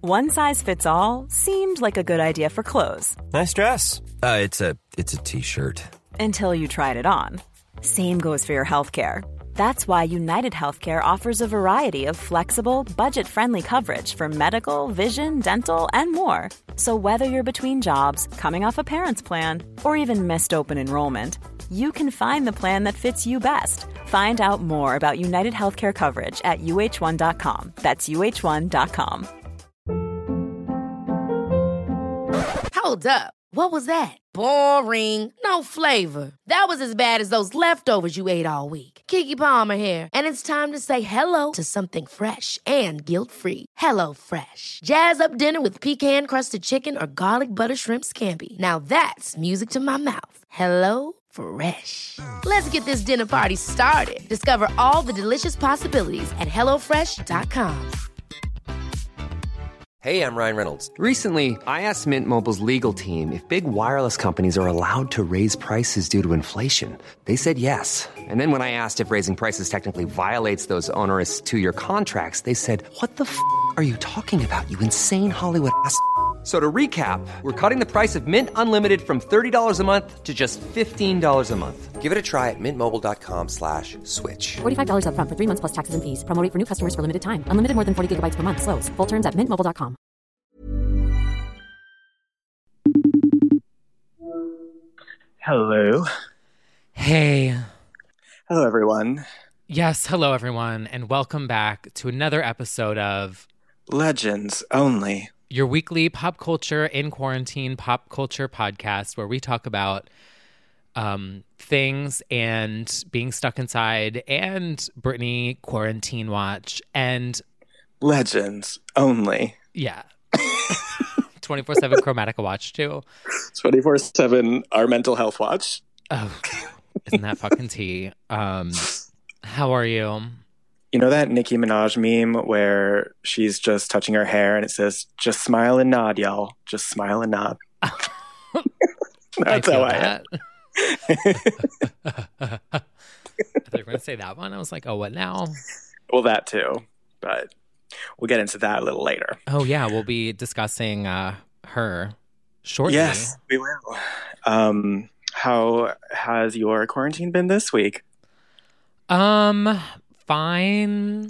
One size fits all seemed like a good idea for clothes. Nice dress. It's a t-shirt. Until you tried it on. Same goes for your healthcare. That's why United Healthcare offers a variety of flexible, budget-friendly coverage for medical, vision, dental, and more. So whether you're between jobs, coming off a parent's plan, or even missed open enrollment, you can find the plan that fits you best. Find out more about United Healthcare coverage at uh1.com. That's uh1.com. Hold up. What was that? Boring. No flavor. That was as bad as those leftovers you ate all week. Keke Palmer here. And it's time to say hello to something fresh and guilt-free. Hello Fresh. Jazz up dinner with pecan-crusted chicken or garlic butter shrimp scampi. Now that's music to my mouth. Hello Fresh. Let's get this dinner party started. Discover all the delicious possibilities at hellofresh.com. Hey, I'm Ryan Reynolds. Recently, I asked Mint Mobile's legal team if big wireless companies are allowed to raise prices due to inflation. They said yes. And then when I asked if raising prices technically violates those onerous 2-year contracts, they said, "What the f*** are you talking about, you insane Hollywood ass?" So to recap, we're cutting the price of Mint Unlimited from $30 a month to just $15 a month. Give it a try at mintmobile.com/switch. $45 up front for 3 months plus taxes and fees. Promo rate for new customers for limited time. Unlimited more than 40 gigabytes per month. Slows full terms at mintmobile.com. Hello. Hey. Hello, everyone. Yes, hello, everyone, and welcome back to another episode of Legends Only, your weekly pop culture in quarantine pop culture podcast where we talk about things and being stuck inside and Britney quarantine watch and Legends Only. Yeah. 24/7 Chromatica watch too. 24/7 our mental health watch. Oh, isn't that fucking tea? How are you? You know that Nicki Minaj meme where she's just touching her hair and it says, "Just smile and nod, y'all. Just smile and nod." That's how I am. I thought you were going to say that one. I was like, oh, what now? Well, that too. But we'll get into that a little later. Oh, yeah. We'll be discussing her shortly. Yes, we will. How has your quarantine been this week? Fine.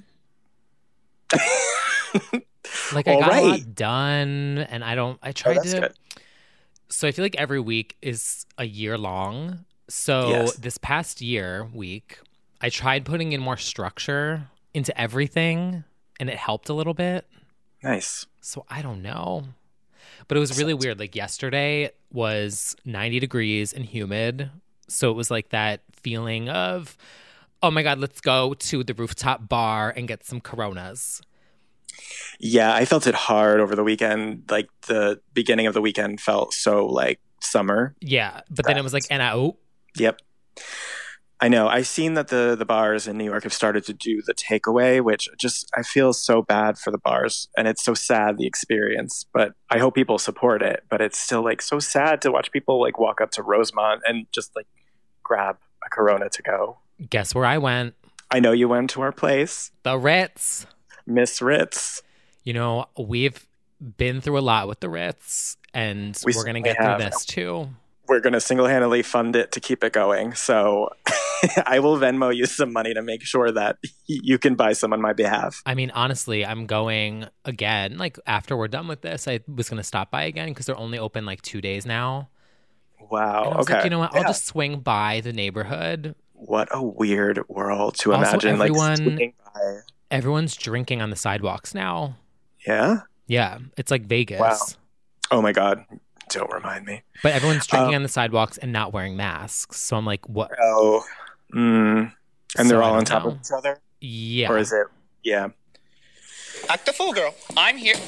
Like, I got a lot done, and I tried to. Good. So I feel like every week is a year long. So this past week, I tried putting in more structure into everything, and it helped a little bit. Nice. So I don't know. But it was really weird. Like yesterday was 90 degrees and humid. So it was like that feeling of, oh my God, let's go to the rooftop bar and get some Coronas. Yeah, I felt it hard over the weekend. Like the beginning of the weekend felt so like summer. Yeah, but then it was like, and out. Yep. I know. I've seen that the bars in New York have started to do the takeaway, which just I feel so bad for the bars. And it's so sad, the experience. But I hope people support it. But it's still like so sad to watch people like walk up to Rosemont and just like grab a Corona to go. Guess where I went? I know you went to our place. The Ritz. Miss Ritz. You know, we've been through a lot with the Ritz, and we're going to get through this too. We're going to single-handedly fund it to keep it going. So I will Venmo you some money to make sure that you can buy some on my behalf. I mean, honestly, I'm going again. Like, after we're done with this, I was going to stop by again because they're only open like 2 days now. Wow. And I was okay. like, you know what? I'll just swing by the neighborhood. What a weird world to Also, imagine. Like swinging by. Everyone's drinking on the sidewalks now. Yeah? Yeah. It's like Vegas. Wow. Oh my God. Don't remind me. But everyone's drinking on the sidewalks and not wearing masks. So I'm like, what? Oh. And they're all on top of each other? Yeah. Or is it? Yeah. Act the fool, girl. I'm here.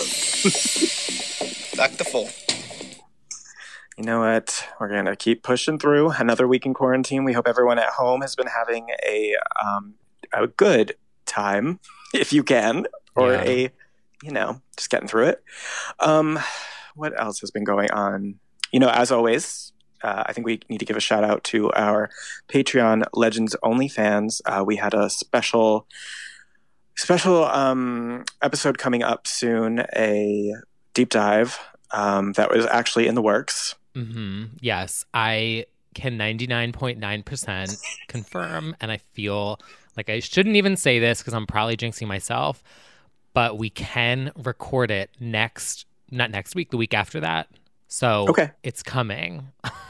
Act the fool. You know what? We're going to keep pushing through another week in quarantine. We hope everyone at home has been having a good time, if you can, or just getting through it. What else has been going on? You know, as always, I think we need to give a shout out to our Patreon Legends Only fans. We had a special special episode coming up soon, a deep dive that was actually in the works. Mm-hmm. Yes, I can 99.9% confirm, and I feel like I shouldn't even say this because I'm probably jinxing myself, but we can record it not next week, the week after that. So It's coming.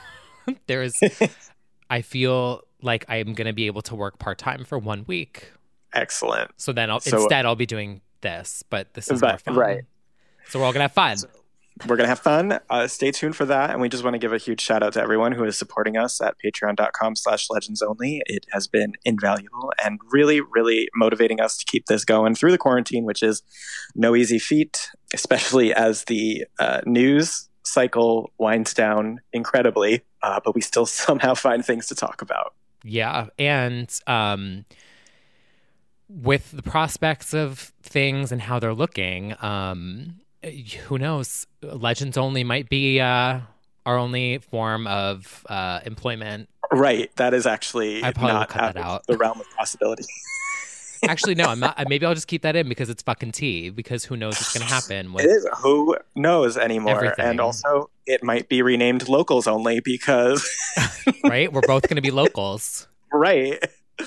I feel like I'm going to be able to work part-time for 1 week. Excellent. So then I'll be doing this, but this is more fun. Right. So we're all going to have fun. We're going to have fun. Stay tuned for that. And we just want to give a huge shout out to everyone who is supporting us at patreon.com/legendsonly. It has been invaluable and really, really motivating us to keep this going through the quarantine, which is no easy feat, especially as the news cycle winds down incredibly. But we still somehow find things to talk about. Yeah. And with the prospects of things and how they're looking, who knows? Legends Only might be our only form of employment. Right. That is actually I probably not will cut that out. The realm of possibility. Actually, no, I'm not. Maybe I'll just keep that in because it's fucking tea. Because who knows what's going to happen with it is. Who knows anymore? Everything. And also, it might be renamed Locals Only because... Right? We're both going to be locals. Right.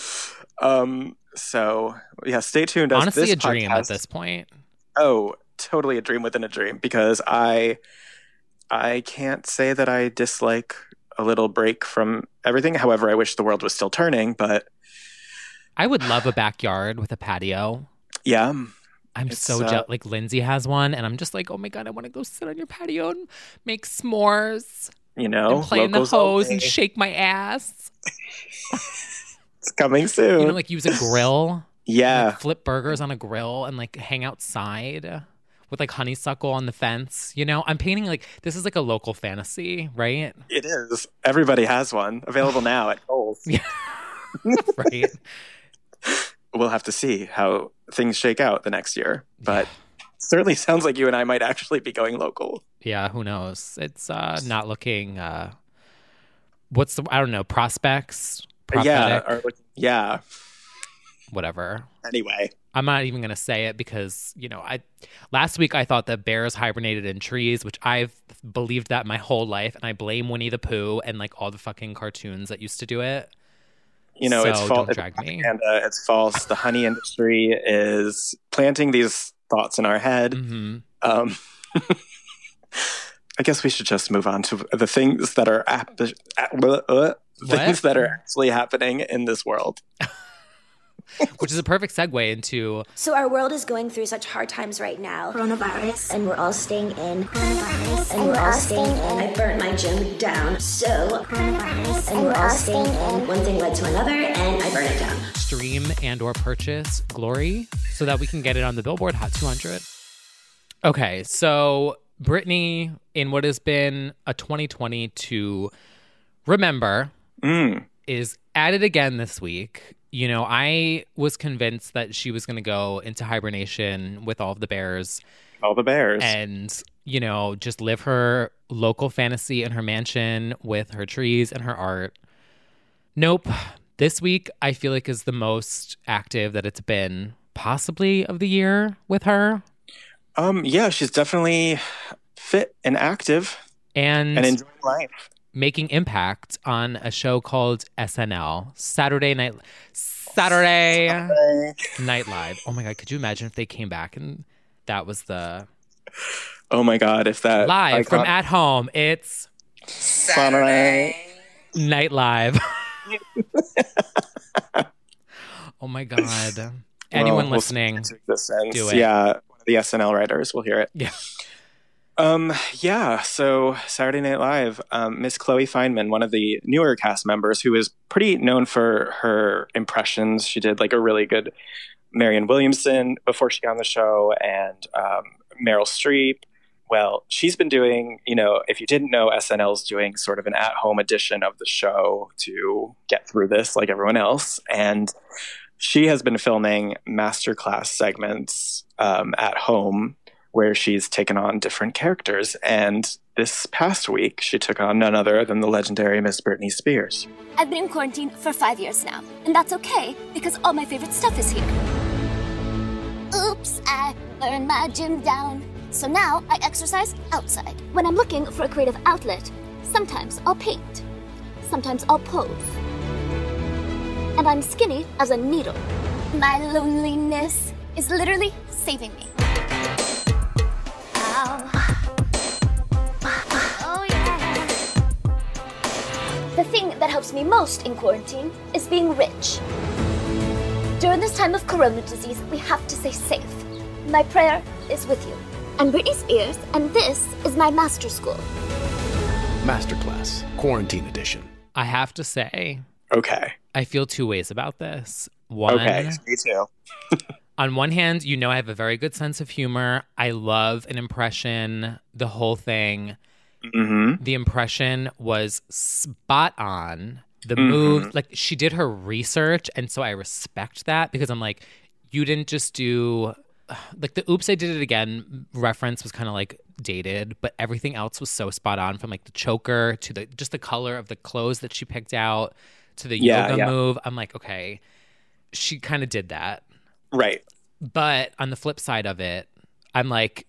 So, yeah, stay tuned. Honestly, a dream at this point. Oh, totally a dream within a dream, because I can't say that I dislike a little break from everything. However, I wish the world was still turning, but I would love a backyard with a patio. Yeah. I'm so jealous. Like Lindsay has one, and I'm just like, oh my God, I want to go sit on your patio and make s'mores. You know, and play in the hose and shake my ass. It's coming soon. You know, like use a grill. Yeah. Like flip burgers on a grill and like hang outside with like honeysuckle on the fence. You know, I'm painting like this is like a local fantasy, right? It is. Everybody has one available now at Kohl's. Yeah. Right. We'll have to see how things shake out the next year. But certainly sounds like you and I might actually be going local. Yeah, who knows? It's not looking I don't know, prospects? Prophetic? Yeah. Whatever. Anyway. I'm not even going to say it because, you know, last week I thought that bears hibernated in trees, which I've believed that my whole life, and I blame Winnie the Pooh and like all the fucking cartoons that used to do it. You know, so it's false. Don't drag me. It's false. The honey industry is planting these thoughts in our head. Mm-hmm. I guess we should just move on to the things that are things that are actually happening in this world. Which is a perfect segue into... So our world is going through such hard times right now. Coronavirus. And we're all staying in. Coronavirus. And we're all staying in. I burnt my gym down. So... Coronavirus. And we're all staying in. One thing led to another, and I burned it down. Stream and or purchase Glory so that we can get it on the Billboard Hot 200. Okay, so Britney, in what has been a 2020 to remember, is at it again this week. You know, I was convinced that she was going to go into hibernation with all of the bears. All the bears. And, you know, just live her local fantasy in her mansion with her trees and her art. Nope. This week, I feel like is the most active that it's been possibly of the year with her. Yeah, she's definitely fit and active. And enjoying life. Making impact on a show called SNL, Saturday Night Live. Oh my God, could you imagine if they came back and that was the... Oh my God, if that... Live from at home, it's... Saturday Night Live. Oh my God. Anyone listening, do it. Yeah, one of the SNL writers will hear it. Yeah. So Saturday Night Live, Miss Chloe Fineman, one of the newer cast members who is pretty known for her impressions. She did like a really good Marianne Williamson before she got on the show, and Meryl Streep. Well, she's been doing, you know, if you didn't know, SNL's doing sort of an at-home edition of the show to get through this like everyone else. And she has been filming masterclass segments at home where she's taken on different characters. And this past week, she took on none other than the legendary Miss Britney Spears. I've been in quarantine for 5 years now, and that's okay, because all my favorite stuff is here. Oops, I burned my gym down. So now I exercise outside. When I'm looking for a creative outlet, sometimes I'll paint. Sometimes I'll pose. And I'm skinny as a needle. My loneliness is literally saving me. Ow. Oh yeah. The thing that helps me most in quarantine is being rich. During this time of corona disease, we have to stay safe. My prayer is with you. I'm Britney Spears, and this is my master school. Masterclass, Quarantine Edition. I have to say, Okay. I feel two ways about this. One, Okay, me too. on one hand, you know I have a very good sense of humor. I love an impression, the whole thing. Mm-hmm. The impression was spot on. The move, like she did her research, and so I respect that because I'm like, you didn't just do like the "Oops, I Did It Again" reference was kind of like dated, but everything else was so spot on, from like the choker to the just the color of the clothes that she picked out to the yoga move. I'm like, okay, she kind of did that, right? But on the flip side of it, I'm like,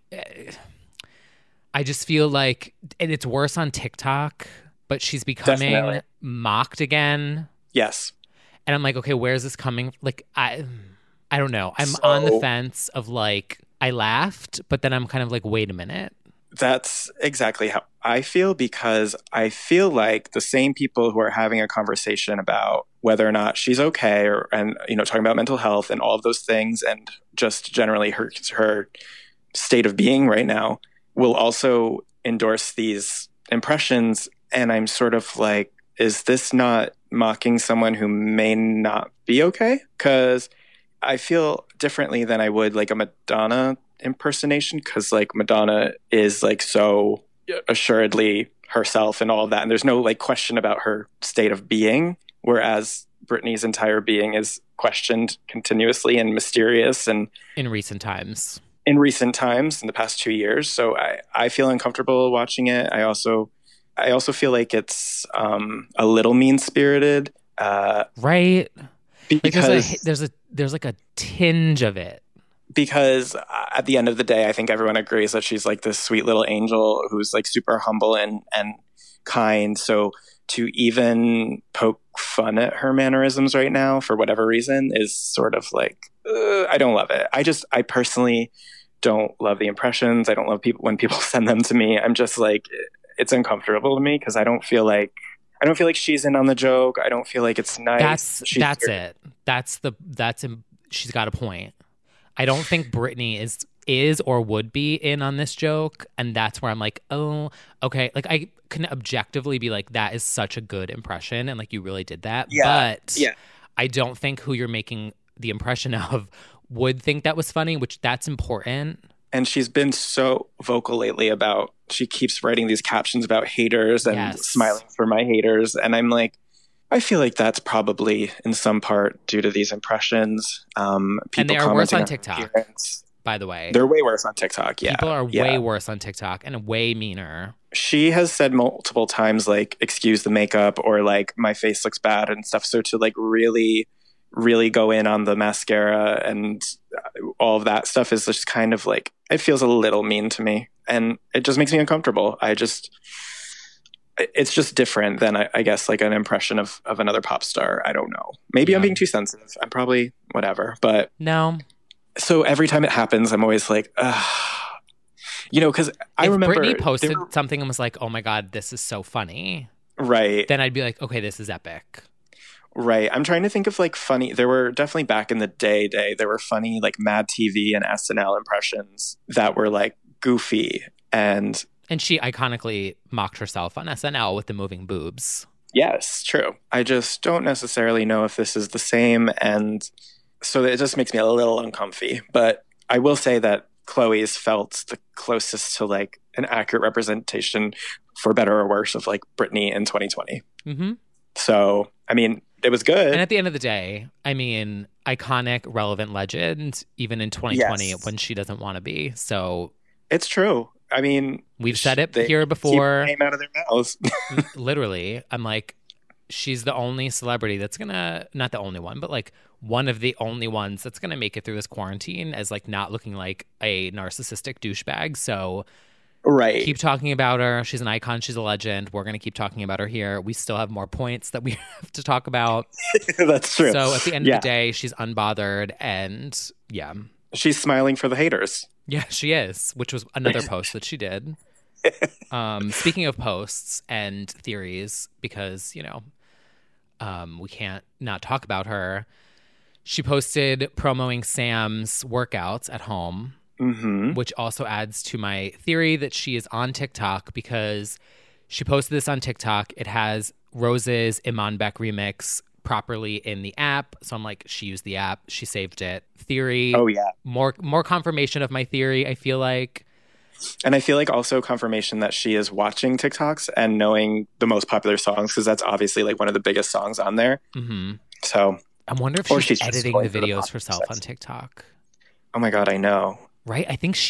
I just feel like, and it's worse on TikTok. But she's becoming Definitely mocked again. Yes. And I'm like, okay, where's this coming? Like, I don't know. I'm on the fence of like, I laughed, but then I'm kind of like, wait a minute. That's exactly how I feel, because I feel like the same people who are having a conversation about whether or not she's okay and talking about mental health and all of those things and just generally her state of being right now will also endorse these impressions. And I'm sort of like, is this not mocking someone who may not be okay? Because I feel differently than I would like a Madonna impersonation, because like Madonna is like so assuredly herself and all of that. And there's no like question about her state of being. Whereas Britney's entire being is questioned continuously and mysterious. And in recent times, in the past 2 years. So I feel uncomfortable watching it. I also feel like it's a little mean-spirited. Right. Because like there's like a tinge of it. Because at the end of the day, I think everyone agrees that she's like this sweet little angel who's like super humble and kind. So to even poke fun at her mannerisms right now for whatever reason is sort of like, I don't love it. I personally don't love the impressions. I don't love when people send them to me. I'm just like, it's uncomfortable to me because I don't feel like she's in on the joke. I don't feel like it's nice. That's it. She's got a point. I don't think Britney is or would be in on this joke, and that's where I'm like, oh, okay. Like I can objectively be like, that is such a good impression, and like you really did that. Yeah. But I don't think who you're making the impression of would think that was funny, which that's important. And she's been so vocal lately about, she keeps writing these captions about haters and smiling for my haters. And I'm like, I feel like that's probably in some part due to these impressions. And they are worse on TikTok, by the way. They're way worse on TikTok, yeah. People are way worse on TikTok and way meaner. She has said multiple times, like, excuse the makeup or like, my face looks bad and stuff. So to like really go in on the mascara and all of that stuff is just kind of like, it feels a little mean to me and it just makes me uncomfortable. It's just different than I guess like an impression of another pop star. I don't know. Maybe I'm being too sensitive. I'm probably whatever, but no. So every time it happens, I'm always like, because I remember Britney posted something and was like, oh my God, this is so funny. Right. Then I'd be like, okay, this is epic. Right. I'm trying to think of like funny. There were definitely back in the day, there were funny like Mad TV and SNL impressions that were like goofy. And she iconically mocked herself on SNL with the moving boobs. Yes, true. I just don't necessarily know if this is the same. And so it just makes me a little uncomfy. But I will say that Chloe's felt the closest to like an accurate representation, for better or worse, of like Britney in 2020. Mm-hmm. So, I mean, it was good. And at the end of the day, I mean, iconic, relevant legend, even in 2020 when she doesn't want to be. So it's true. I mean, we've said it here before. Keep the name out of their mouths. Literally, I'm like, she's the only celebrity that's gonna, not the only one, but like one of the only ones that's gonna make it through this quarantine as like not looking like a narcissistic douchebag. So right. Keep talking about her. She's an icon. She's a legend. We're gonna keep talking about her here. We still have more points that we have to talk about. That's true. So at the end of the day, she's unbothered, and yeah. She's smiling for the haters. Yeah, she is, which was another post that she did. Speaking of posts and theories, because, you know, we can't not talk about her, she posted promoting Sam's workouts at home, which also adds to my theory that she is on TikTok, because she posted this on TikTok. It has Rose's Iman Beck remix properly in the app. So I'm like, she used the app. She saved it. Theory. Oh, yeah. More confirmation of my theory, I feel like. And I feel like also confirmation that she is watching TikToks and knowing the most popular songs, because that's obviously like one of the biggest songs on there. So I wonder if she's editing the videos herself on TikTok. Oh my God, I know. Right? I think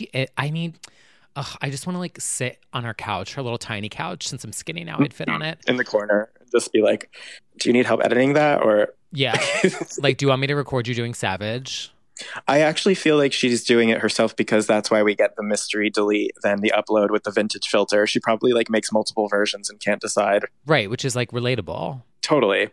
I just want to like sit on her couch, her little tiny couch. Since I'm skinny now, I'd fit on it. In the corner. Just be like, do you need help editing that? Or yeah. Like, do you want me to record you doing Savage? I actually feel like she's doing it herself, because that's why we get the mystery delete, then the upload with the vintage filter. She probably like makes multiple versions and can't decide. Right, which is like relatable. Totally.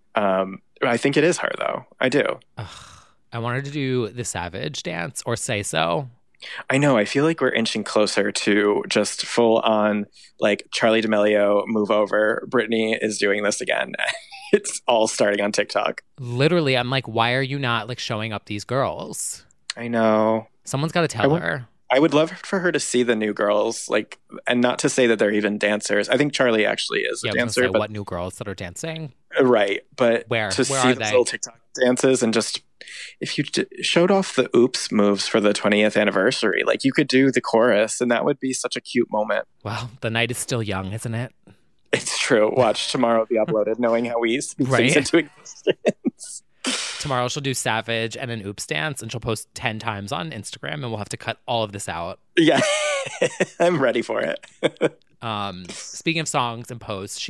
I think it is her though. I do. I wanted to do the Savage dance or Say So. I know. I feel like we're inching closer to just full on like Charli D'Amelio move over. Britney is doing this again. It's all starting on TikTok. Literally, I'm like, why are you not like showing up these girls? I know. Someone's got to tell her. I would love for her to see the new girls, like, and not to say that they're even dancers. I think Charli actually is a dancer. But what new girls that are dancing? Right, but where see are those they? little TikTok dances, and just if you showed off the oops moves for the 20th anniversary, like you could do the chorus, and that would be such a cute moment. Wow, the night is still young, isn't it? It's true. Watch tomorrow be uploaded, knowing how we speak Right. things into existence. Tomorrow she'll do Savage and an oops dance, and she'll post 10 times on Instagram, and we'll have to cut all of this out. Yeah, I'm ready for it. Speaking of songs and posts,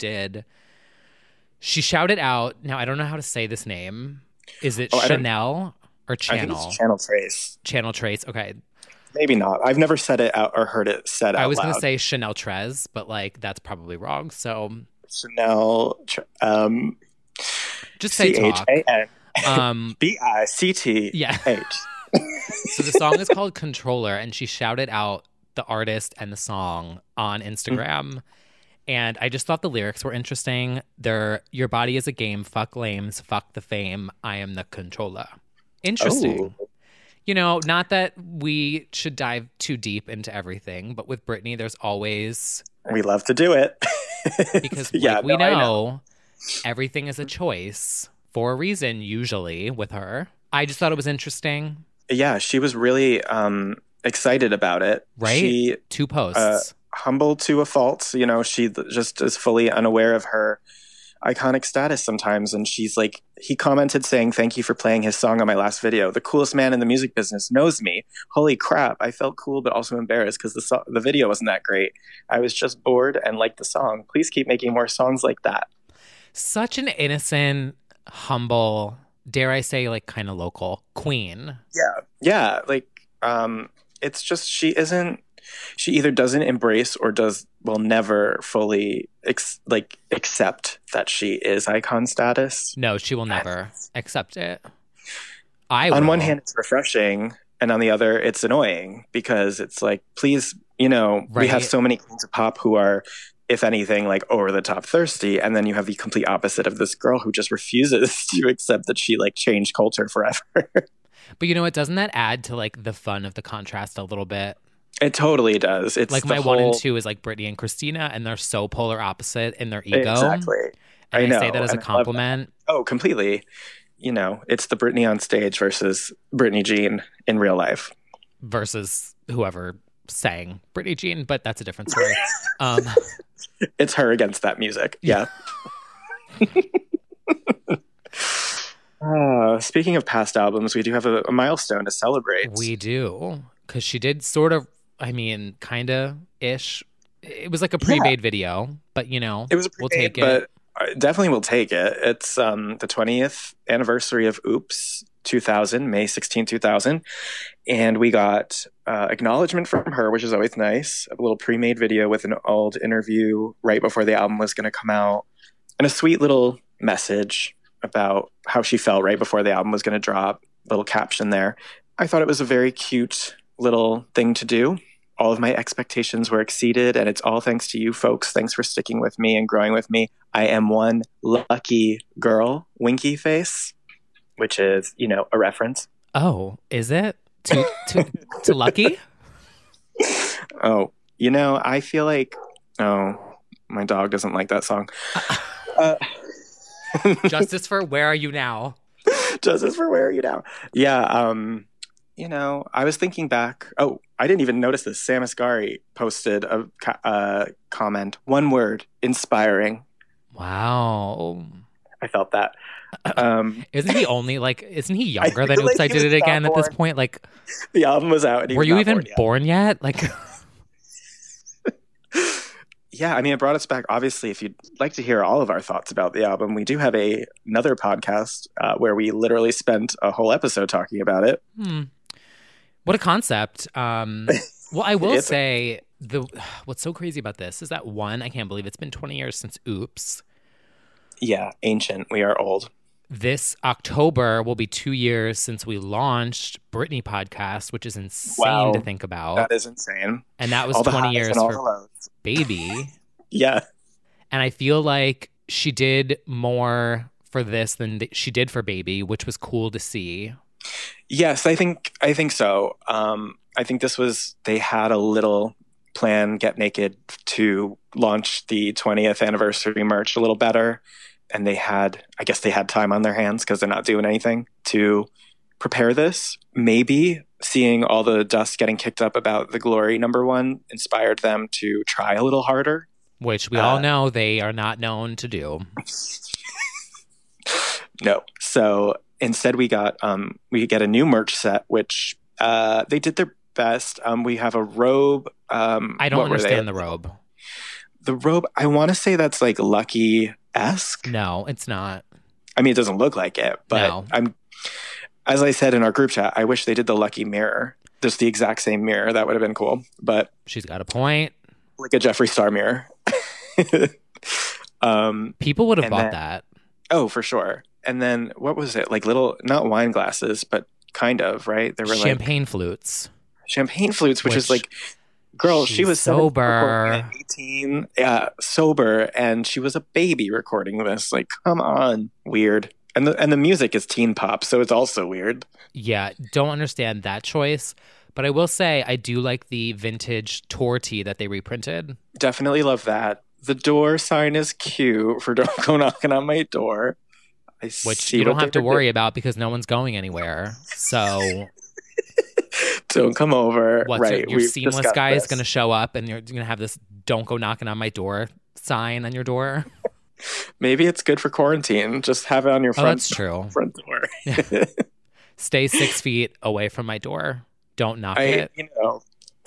she shouted out, now I don't know how to say this name. Is it Chanel or Channel? I think it's Channel Trace. Channel Trace, okay. Maybe not. I've never said it out or heard it said out loud. I was going to say Chanel Trez, but like that's probably wrong. So Chanel, just say talk. BICTH. Yeah. So the song is called Controller, and she shouted out the artist and the song on Instagram. And I just thought the lyrics were interesting. They're, your body is a game, fuck lames, fuck the fame, I am the controller. Interesting. Oh. You know, not that we should dive too deep into everything, but with Britney, there's always... We love to do it. Because we know everything is a choice for a reason, usually, with her. I just thought it was interesting. Yeah, she was really excited about it. Right? She, 2 posts. Humble to a fault. You know, she just is fully unaware of her iconic status sometimes. And she's like, he commented saying, "Thank you for playing his song on my last video. The coolest man in the music business knows me. Holy crap. I felt cool, but also embarrassed because the video wasn't that great. I was just bored and liked the song. Please keep making more songs like that." Such an innocent, humble, dare I say, like kind of local queen. Yeah. Yeah. Like, it's just, she either doesn't embrace or will never fully accept that she is icon status. No, she will never accept it. On one hand, it's refreshing, and on the other, it's annoying, because it's like, please, you know, we have so many queens of pop who are, if anything, like over the top thirsty, and then you have the complete opposite of this girl who just refuses to accept that she like changed culture forever. But you know what? Doesn't that add to like the fun of the contrast a little bit? It totally does. It's like my 1 and 2 is like Britney and Christina, and they're so polar opposite in their ego. Exactly. And I know. say that as a compliment. Oh, completely. You know, it's the Britney on stage versus Britney Jean in real life. Versus whoever sang Britney Jean, but that's a different story. It's her against that music. Yeah. Speaking of past albums, we do have a milestone to celebrate. We do. Because she did sort of, I mean, kind of ish. It was like a pre-made video, but you know, it was we'll take it. I definitely will take it. It's the 20th anniversary of Oops 2000, May 16, 2000. And we got acknowledgement from her, which is always nice. A little pre-made video with an old interview right before the album was going to come out. And a sweet little message about how she felt right before the album was going to drop. Little caption there. I thought it was a very cute little thing to do. All of my expectations were exceeded, and it's all thanks to you folks. Thanks for sticking with me and growing with me. I am one lucky girl, winky face, which is, you know, a reference. Oh, is it? To Lucky? Oh, you know, I feel like, my dog doesn't like that song. Justice for Where Are You Now? Justice for Where Are You Now? Yeah, you know, I was thinking back. Oh, I didn't even notice this. Sam Asghari posted a comment. One word, inspiring. Wow. I felt that. Isn't he younger than Oops, I Did It Again at this point? Like, the album was out. And were you even born yet? Like, yeah, I mean, it brought us back. Obviously, if you'd like to hear all of our thoughts about the album, we do have another podcast where we literally spent a whole episode talking about it. What a concept. Well, I will say what's so crazy about this is that one, I can't believe it's been 20 years since Oops. Yeah, ancient. We are old. This October will be 2 years since we launched Britney Podcast, which is insane to think about. That is insane. And that was 20 years for Baby. Yeah. And I feel like she did more for this than she did for Baby, which was cool to see. Yes, I think so. I think they had a little plan, Get Naked, to launch the 20th anniversary merch a little better. And they had time on their hands because they're not doing anything to prepare this. Maybe seeing all the dust getting kicked up about the Glory #1 inspired them to try a little harder. Which we all know they are not known to do. No. So instead we get a new merch set, which they did their best. We have a robe. I don't understand the robe. The robe, I want to say that's like Lucky-esque. No, it's not. I mean, it doesn't look like it, but no. As I said in our group chat, I wish they did the Lucky mirror. Just the exact same mirror. That would have been cool. But she's got a point. Like a Jeffree Star mirror. People would have bought that. Oh, for sure. And then what was it? Like little, not wine glasses, but kind of, right? They were champagne flutes. Champagne flutes, which is like, girl, she was sober. 18, sober, and she was a baby recording this. Like, come on, weird. And the music is teen pop, so it's also weird. Yeah, don't understand that choice. But I will say I do like the vintage tour tee that they reprinted. Definitely love that. The door sign is cute for Don't Go Knocking on My Door. Which you don't have to worry about because no one's going anywhere. So don't come over. Right. Your seamless guy is going to show up and you're going to have this Don't Go Knocking on My Door sign on your door. Maybe it's good for quarantine. Just have it on your front, that's true. Front door. Yeah. Stay 6 feet away from my door. Don't knock it. You know,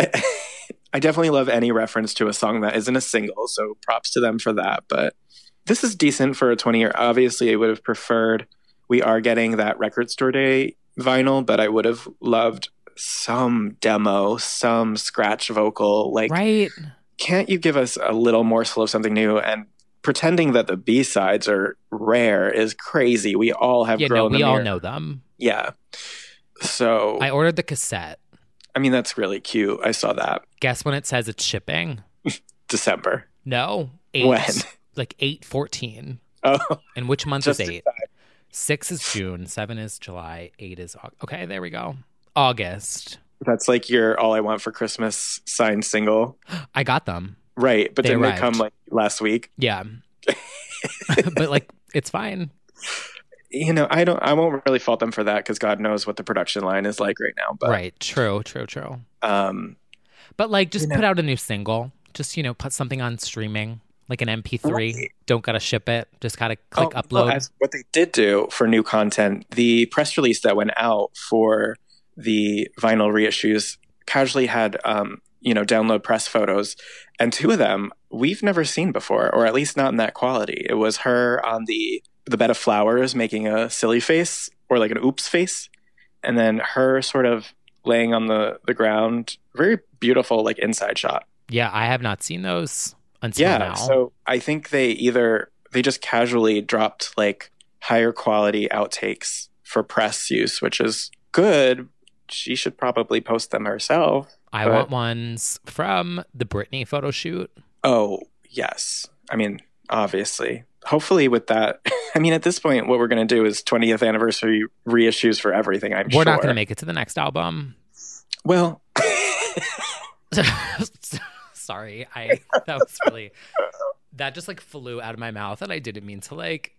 I definitely love any reference to a song that isn't a single, so props to them for that. But this is decent for a 20-year. Obviously, I would have preferred, we are getting that Record Store Day vinyl, but I would have loved some demo, some scratch vocal. Like, right. Can't you give us a little morsel of something new? And pretending that the B-sides are rare is crazy. We all have grown them. We all know them. Yeah. So I ordered the cassette. I mean, that's really cute. I saw that. Guess when it says it's shipping? December. No. When? Like 8/14. Oh. And which month is 8? 6 is June, 7 is July, 8 is August. Okay, there we go. August. That's like your All I Want for Christmas signed single. I got them. Right, but didn't they come like last week? Yeah. But like, it's fine. You know, I won't really fault them for that because God knows what the production line is like right now. But right, true. But like, just put out a new single. Just, put something on streaming, like an MP3. Right. Don't gotta ship it. Just gotta click upload. Well, what they did do for new content, the press release that went out for the vinyl reissues casually had, download press photos, and 2 of them we've never seen before, or at least not in that quality. It was her on the bed of flowers making a silly face or like an oops face, and then her sort of laying on the ground. Very beautiful, like inside shot. Yeah, I have not seen those until now. So I think they just casually dropped like higher quality outtakes for press use, which is good. She should probably post them herself. I want ones from the Britney photo shoot. Oh, yes. I mean, obviously. Hopefully with that, I mean, at this point, what we're going to do is 20th anniversary reissues for everything, I'm sure. We're not going to make it to the next album. Well. Sorry. That just like flew out of my mouth and I didn't mean to like.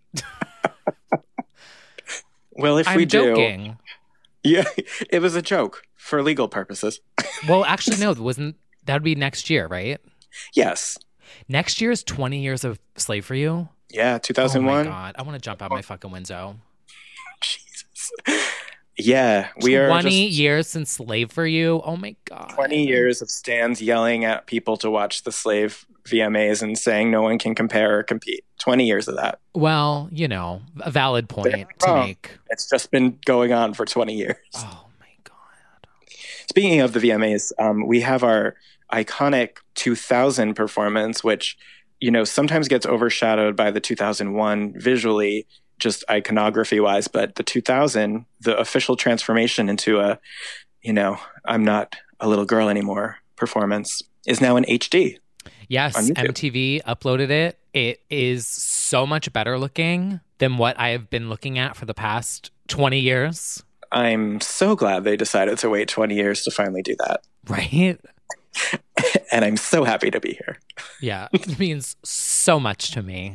Well, if we do. I'm joking. Yeah, it was a joke for legal purposes. Well, actually, no, that would be next year, right? Yes. Next year is 20 years of Slave for You? Yeah, 2001. Oh my God. I want to jump out my fucking window. Jesus. Yeah, we are 20 years since Slave for You. Oh my God. 20 years of stans yelling at people to watch the Slave VMAs and saying no one can compare or compete. 20 years of that. Well, a valid point to make. It's just been going on for 20 years. Oh my God. Speaking of the VMAs, we have our iconic 2000 performance, which, sometimes gets overshadowed by the 2001 visually, just iconography wise, but the 2000, the official transformation into I'm not a little girl anymore performance is now in HD. Yes, MTV uploaded it. It is so much better looking than what I have been looking at for the past 20 years. I'm so glad they decided to wait 20 years to finally do that. Right? And I'm so happy to be here. Yeah, it means so much to me.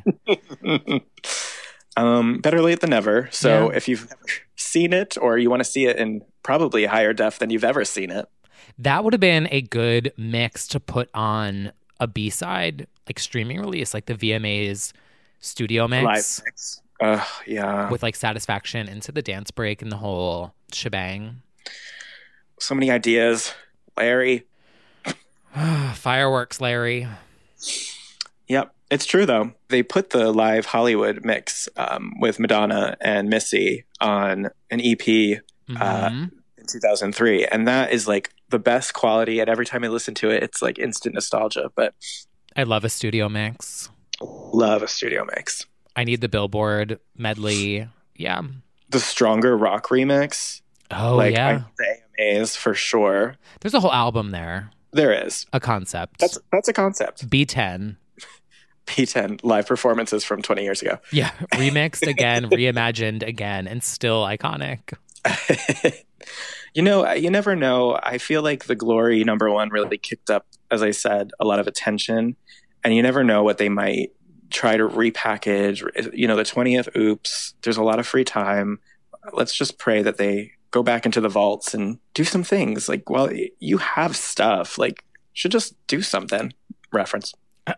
Better late than never. So if you've never seen it or you want to see it in probably higher def than you've ever seen it. That would have been a good mix to put on a B-side, like streaming release, like the VMAs studio mix. Live mix. Yeah. With like Satisfaction into the dance break and the whole shebang. So many ideas. Larry. Fireworks, Larry. Yep. It's true, though. They put the live Hollywood mix with Madonna and Missy on an EP in 2003. And that is like the best quality. And every time I listen to it, it's like instant nostalgia. But I love a studio mix. Love a studio mix. I need the Billboard medley. Yeah. The Stronger Rock remix. Oh, yeah. The AMAs for sure. There's a whole album there. There is. A concept. That's a concept. B10. B10 live performances from 20 years ago. Yeah. Remixed again, reimagined again, and still iconic. You never know. I feel like the Glory #1 really kicked up, as I said, a lot of attention. And you never know what they might try to repackage. The 20th Oops. There's a lot of free time. Let's just pray that they go back into the vaults and do some things. Like, well, you have stuff. Like, should just do something. Reference.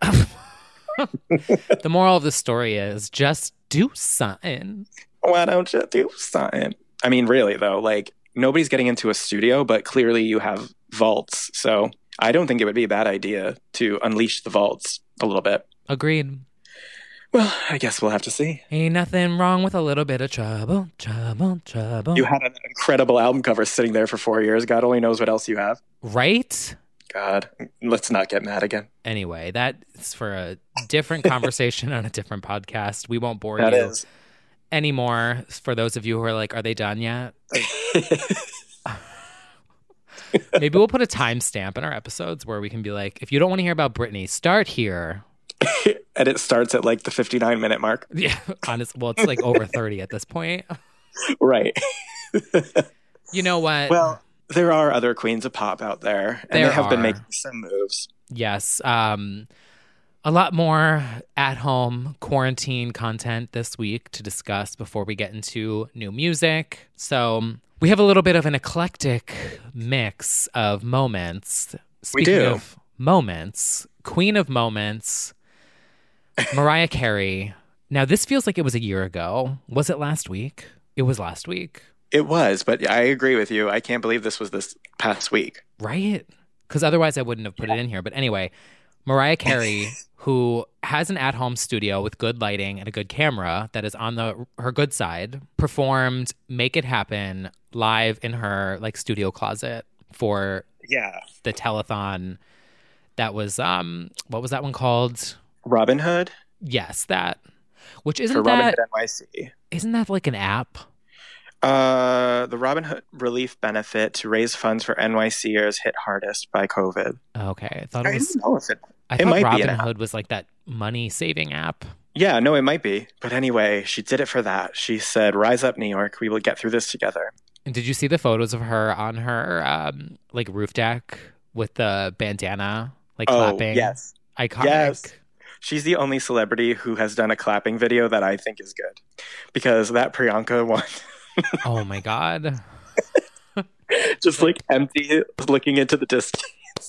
The moral of the story is just do something. Why don't you do something? I mean, really, though, like, nobody's getting into a studio, but clearly you have vaults. So I don't think it would be a bad idea to unleash the vaults a little bit. Agreed. Well, I guess we'll have to see. Ain't nothing wrong with a little bit of trouble, trouble, trouble. You had an incredible album cover sitting there for 4 years. God only knows what else you have. Right? God, let's not get mad again. Anyway, that's for a different conversation on a different podcast. We won't bore that you is. anymore. For those of you who are like, are they done yet? Maybe we'll put a timestamp in our episodes where we can be like, if you don't want to hear about Britney, start here. And it starts at like the 59-minute mark. Yeah, well, it's like over 30 at this point. Right. You know what? Well, there are other queens of pop out there, and they have been making some moves. Yes. A lot more at-home quarantine content this week to discuss before we get into new music. So we have a little bit of an eclectic mix of moments. Speaking of moments, Queen of Moments, Mariah Carey. Now, this feels like it was a year ago. Was it last week? It was last week. It was, but I agree with you. I can't believe this was this past week. Right? Because otherwise I wouldn't have put it in here. But anyway, Mariah Carey, who has an at-home studio with good lighting and a good camera that is on her good side, performed Make It Happen live in her like studio closet for the telethon. That was what was that one called? Robin Hood? Yes, that. Which isn't for that Robin Hood NYC. Isn't that like an app? The Robin Hood relief benefit to raise funds for NYCers hit hardest by COVID. Okay. I thought it was. I don't know if I it thought might be Robin an app. Hood was like that money saving app. Yeah, no, it might be. But anyway, she did it for that. She said, "Rise up, New York. We will get through this together." And did you see the photos of her on her like roof deck with the bandana, like clapping? Yes. Iconic. Yes. She's the only celebrity who has done a clapping video that I think is good. Because that Priyanka one. Oh my God. Just like empty, looking into the distance.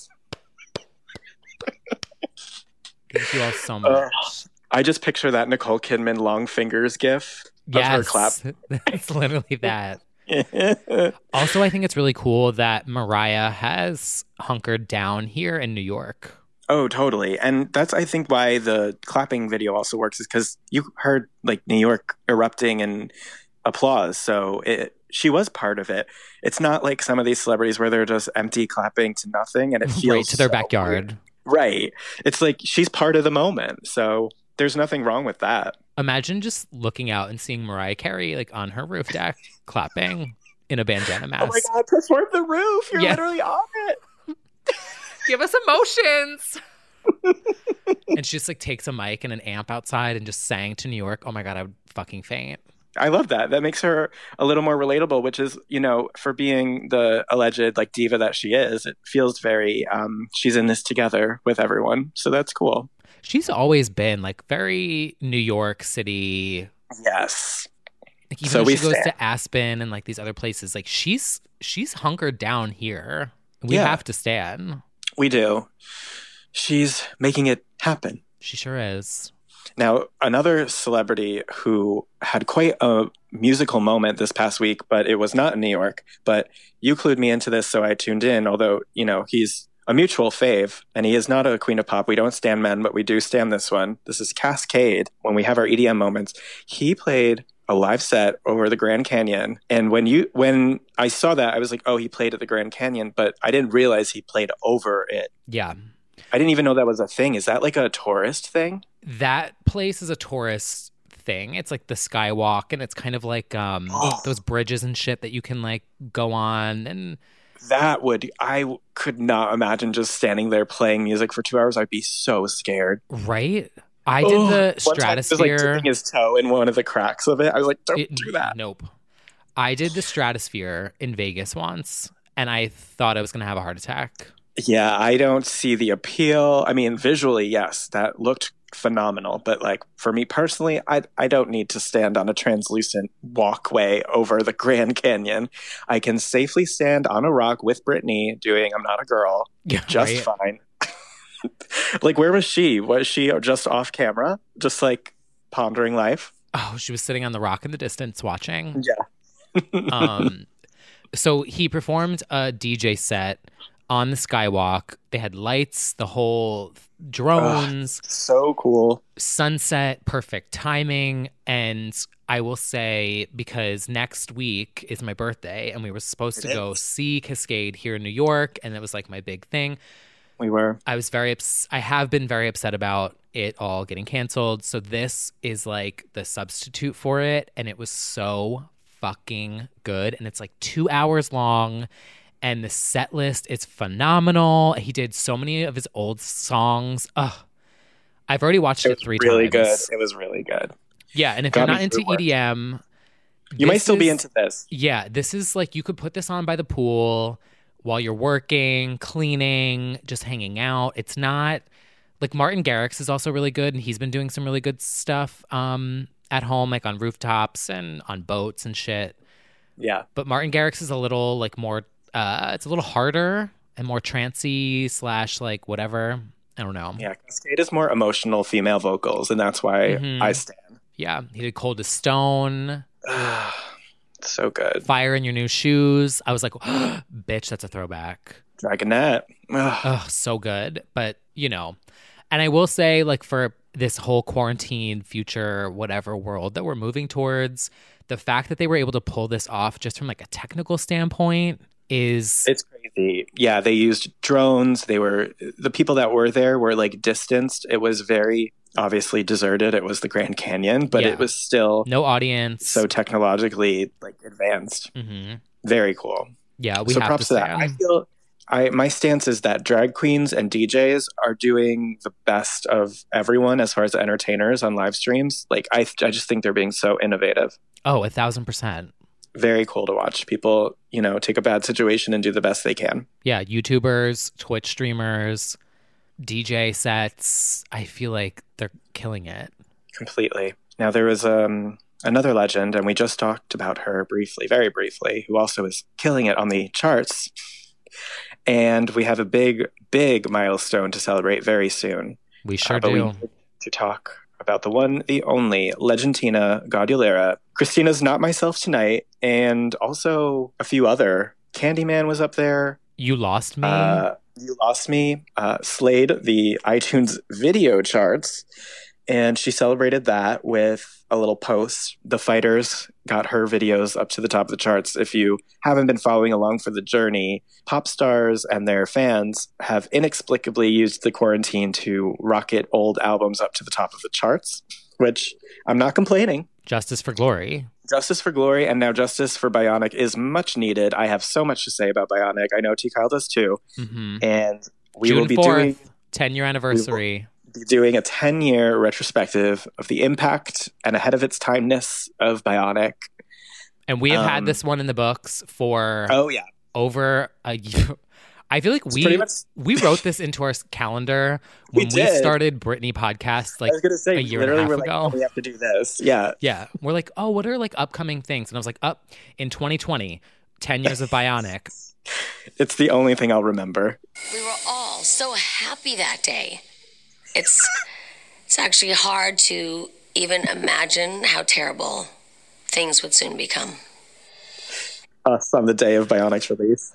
Thank you all so much. I just picture that Nicole Kidman long fingers gif of her clap. It's literally that. Also, I think it's really cool that Mariah has hunkered down here in New York. Oh, totally. And that's, I think, why the clapping video also works, is because you heard like New York erupting in applause. So she was part of it. It's not like some of these celebrities where they're just empty clapping to nothing and it feels right to their so backyard. Weird. Right. It's like she's part of the moment. So there's nothing wrong with that. Imagine just looking out and seeing Mariah Carey like on her roof deck clapping in a bandana mask. Oh my God, perform the roof. You're literally on it. Give us emotions. And she just like takes a mic and an amp outside and just sang to New York. Oh my God, I would fucking faint. I love that. That makes her a little more relatable, which is, you know, for being the alleged like diva that she is, it feels very, she's in this together with everyone. So that's cool. She's always been like very New York City. Yes. Like, even though she goes to Aspen and like these other places, like she's hunkered down here. We have to stand. We do. She's making it happen. She sure is. Now, another celebrity who had quite a musical moment this past week, but it was not in New York, but you clued me into this, so I tuned in, although, you know, he's a mutual fave, and he is not a queen of pop. We don't stand men, but we do stand this one. This is Cascade. When we have our EDM moments, he played a live set over the Grand Canyon. And when I saw that, I was like, oh, he played at the Grand Canyon, but I didn't realize he played over it. Yeah. I didn't even know that was a thing. Is that like a tourist thing? That place is a tourist thing. It's like the Skywalk, and it's kind of like those bridges and shit that you can like go on. And I could not imagine just standing there playing music for 2 hours. I'd be so scared. Right? I did the Stratosphere. He was like dipping his toe in one of the cracks of it. I was like, don't do that. Nope. I did the Stratosphere in Vegas once, and I thought I was going to have a heart attack. Yeah, I don't see the appeal. I mean, visually, yes, that looked phenomenal. But like for me personally, I don't need to stand on a translucent walkway over the Grand Canyon. I can safely stand on a rock with Britney doing I'm Not a Girl just fine. Like, where was she? Was she just off camera? Just like pondering life? Oh, she was sitting on the rock in the distance watching. Yeah. So he performed a DJ set on the Skywalk. They had lights, the whole drones. So cool. Sunset, perfect timing. And I will say, because next week is my birthday and we were supposed to go see Cascade here in New York, and it was like my big thing. We were. I have been very upset about it all getting canceled. So this is like the substitute for it. And it was so fucking good. And it's like 2 hours long. And the set list is phenomenal. He did so many of his old songs. Ugh. I've already watched it 3 times. Really good. It was really good. Yeah. And if you're not into EDM, you might still be into this. Yeah. This is like, you could put this on by the pool while you're working, cleaning, just hanging out. It's not like Martin Garrix is also really good, and he's been doing some really good stuff at home, like on rooftops and on boats and shit. Yeah. But Martin Garrix is a little like more, it's a little harder and more trancey / like whatever. I don't know. Yeah, Cascade is more emotional female vocals, and that's why I stand. Yeah, he did Cold as Stone. So good. Fire in Your New Shoes. I was like, bitch, that's a throwback. Dragonette. Oh, so good. But, you know, And I will say, like, for this whole quarantine, future, whatever world that we're moving towards, the fact that they were able to pull this off just from like a technical standpoint is... It's crazy. Yeah, they used drones. The people that were there were like distanced. It was very obviously deserted. It was the Grand Canyon, but it was still... No audience. So technologically like advanced. Mm-hmm. Very cool. Yeah, we so have props to to that. I feel... my stance is that drag queens and DJs are doing the best of everyone as far as entertainers on live streams. Like, I just think they're being so innovative. Oh, 1,000%. Very cool to watch people, take a bad situation and do the best they can. Yeah, YouTubers, Twitch streamers, DJ sets. I feel like they're killing it. Completely. Now, there was another legend, and we just talked about her briefly, very briefly, who also is killing it on the charts. And we have a big, big milestone to celebrate very soon. We sure do. We need to talk about the one, the only, Legendina Gaudulera. Christina's Not Myself Tonight, and also a few other. Candyman was up there. You Lost Me. You Lost Me. Slayed the iTunes video charts. And she celebrated that with a little post. The Fighters got her videos up to the top of the charts. If you haven't been following along for the journey, pop stars and their fans have inexplicably used the quarantine to rocket old albums up to the top of the charts, which I'm not complaining. Justice for Glory. Justice for Glory, and now Justice for Bionic is much needed. I have so much to say about Bionic. I know T. Kyle does too. Mm-hmm. And we June will be 4th, doing... 10-year anniversary. Be doing a 10-year retrospective of the impact and ahead of its timeness of Bionic. And we have had this one in the books for over a year. I feel like we wrote this into our calendar when we started Britney podcast like a year and a half ago. Like, we have to do this. Yeah. Yeah. We're like, oh, what are like upcoming things? And I was like, in 2020, 10 years of Bionic. It's the only thing I'll remember. We were all so happy that day. It's actually hard to even imagine how terrible things would soon become. Us on the day of Bionic's release.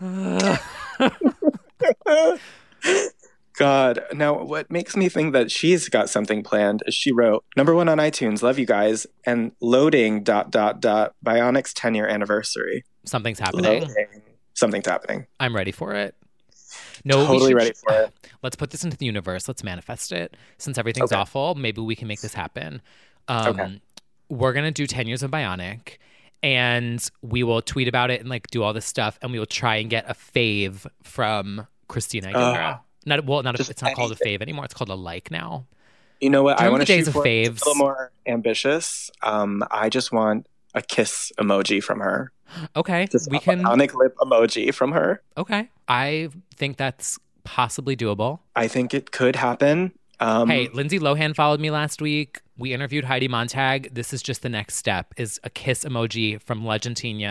God. Now, what makes me think that she's got something planned is she wrote, #1 on iTunes, love you guys, and loading ... Bionic's 10-year anniversary. Something's happening. Loading. Something's happening. I'm ready for it. No, totally ready for it. Let's put this into the universe. Let's manifest it. Since everything's awful, maybe we can make this happen. We're going to do 10 years of Bionic, and we will tweet about it and like do all this stuff, and we will try and get a fave from Christina Aguilera. It's not called a fave anymore. It's called a like now. You know what? I want to shoot for faves. A little more ambitious. I just want a kiss emoji from her. Okay. Just a Bionic lip emoji from her. Okay. I think that's possibly doable. I think it could happen. Hey, Lindsay Lohan followed me last week. We interviewed Heidi Montag. This is just the next step, is a kiss emoji from Legendina.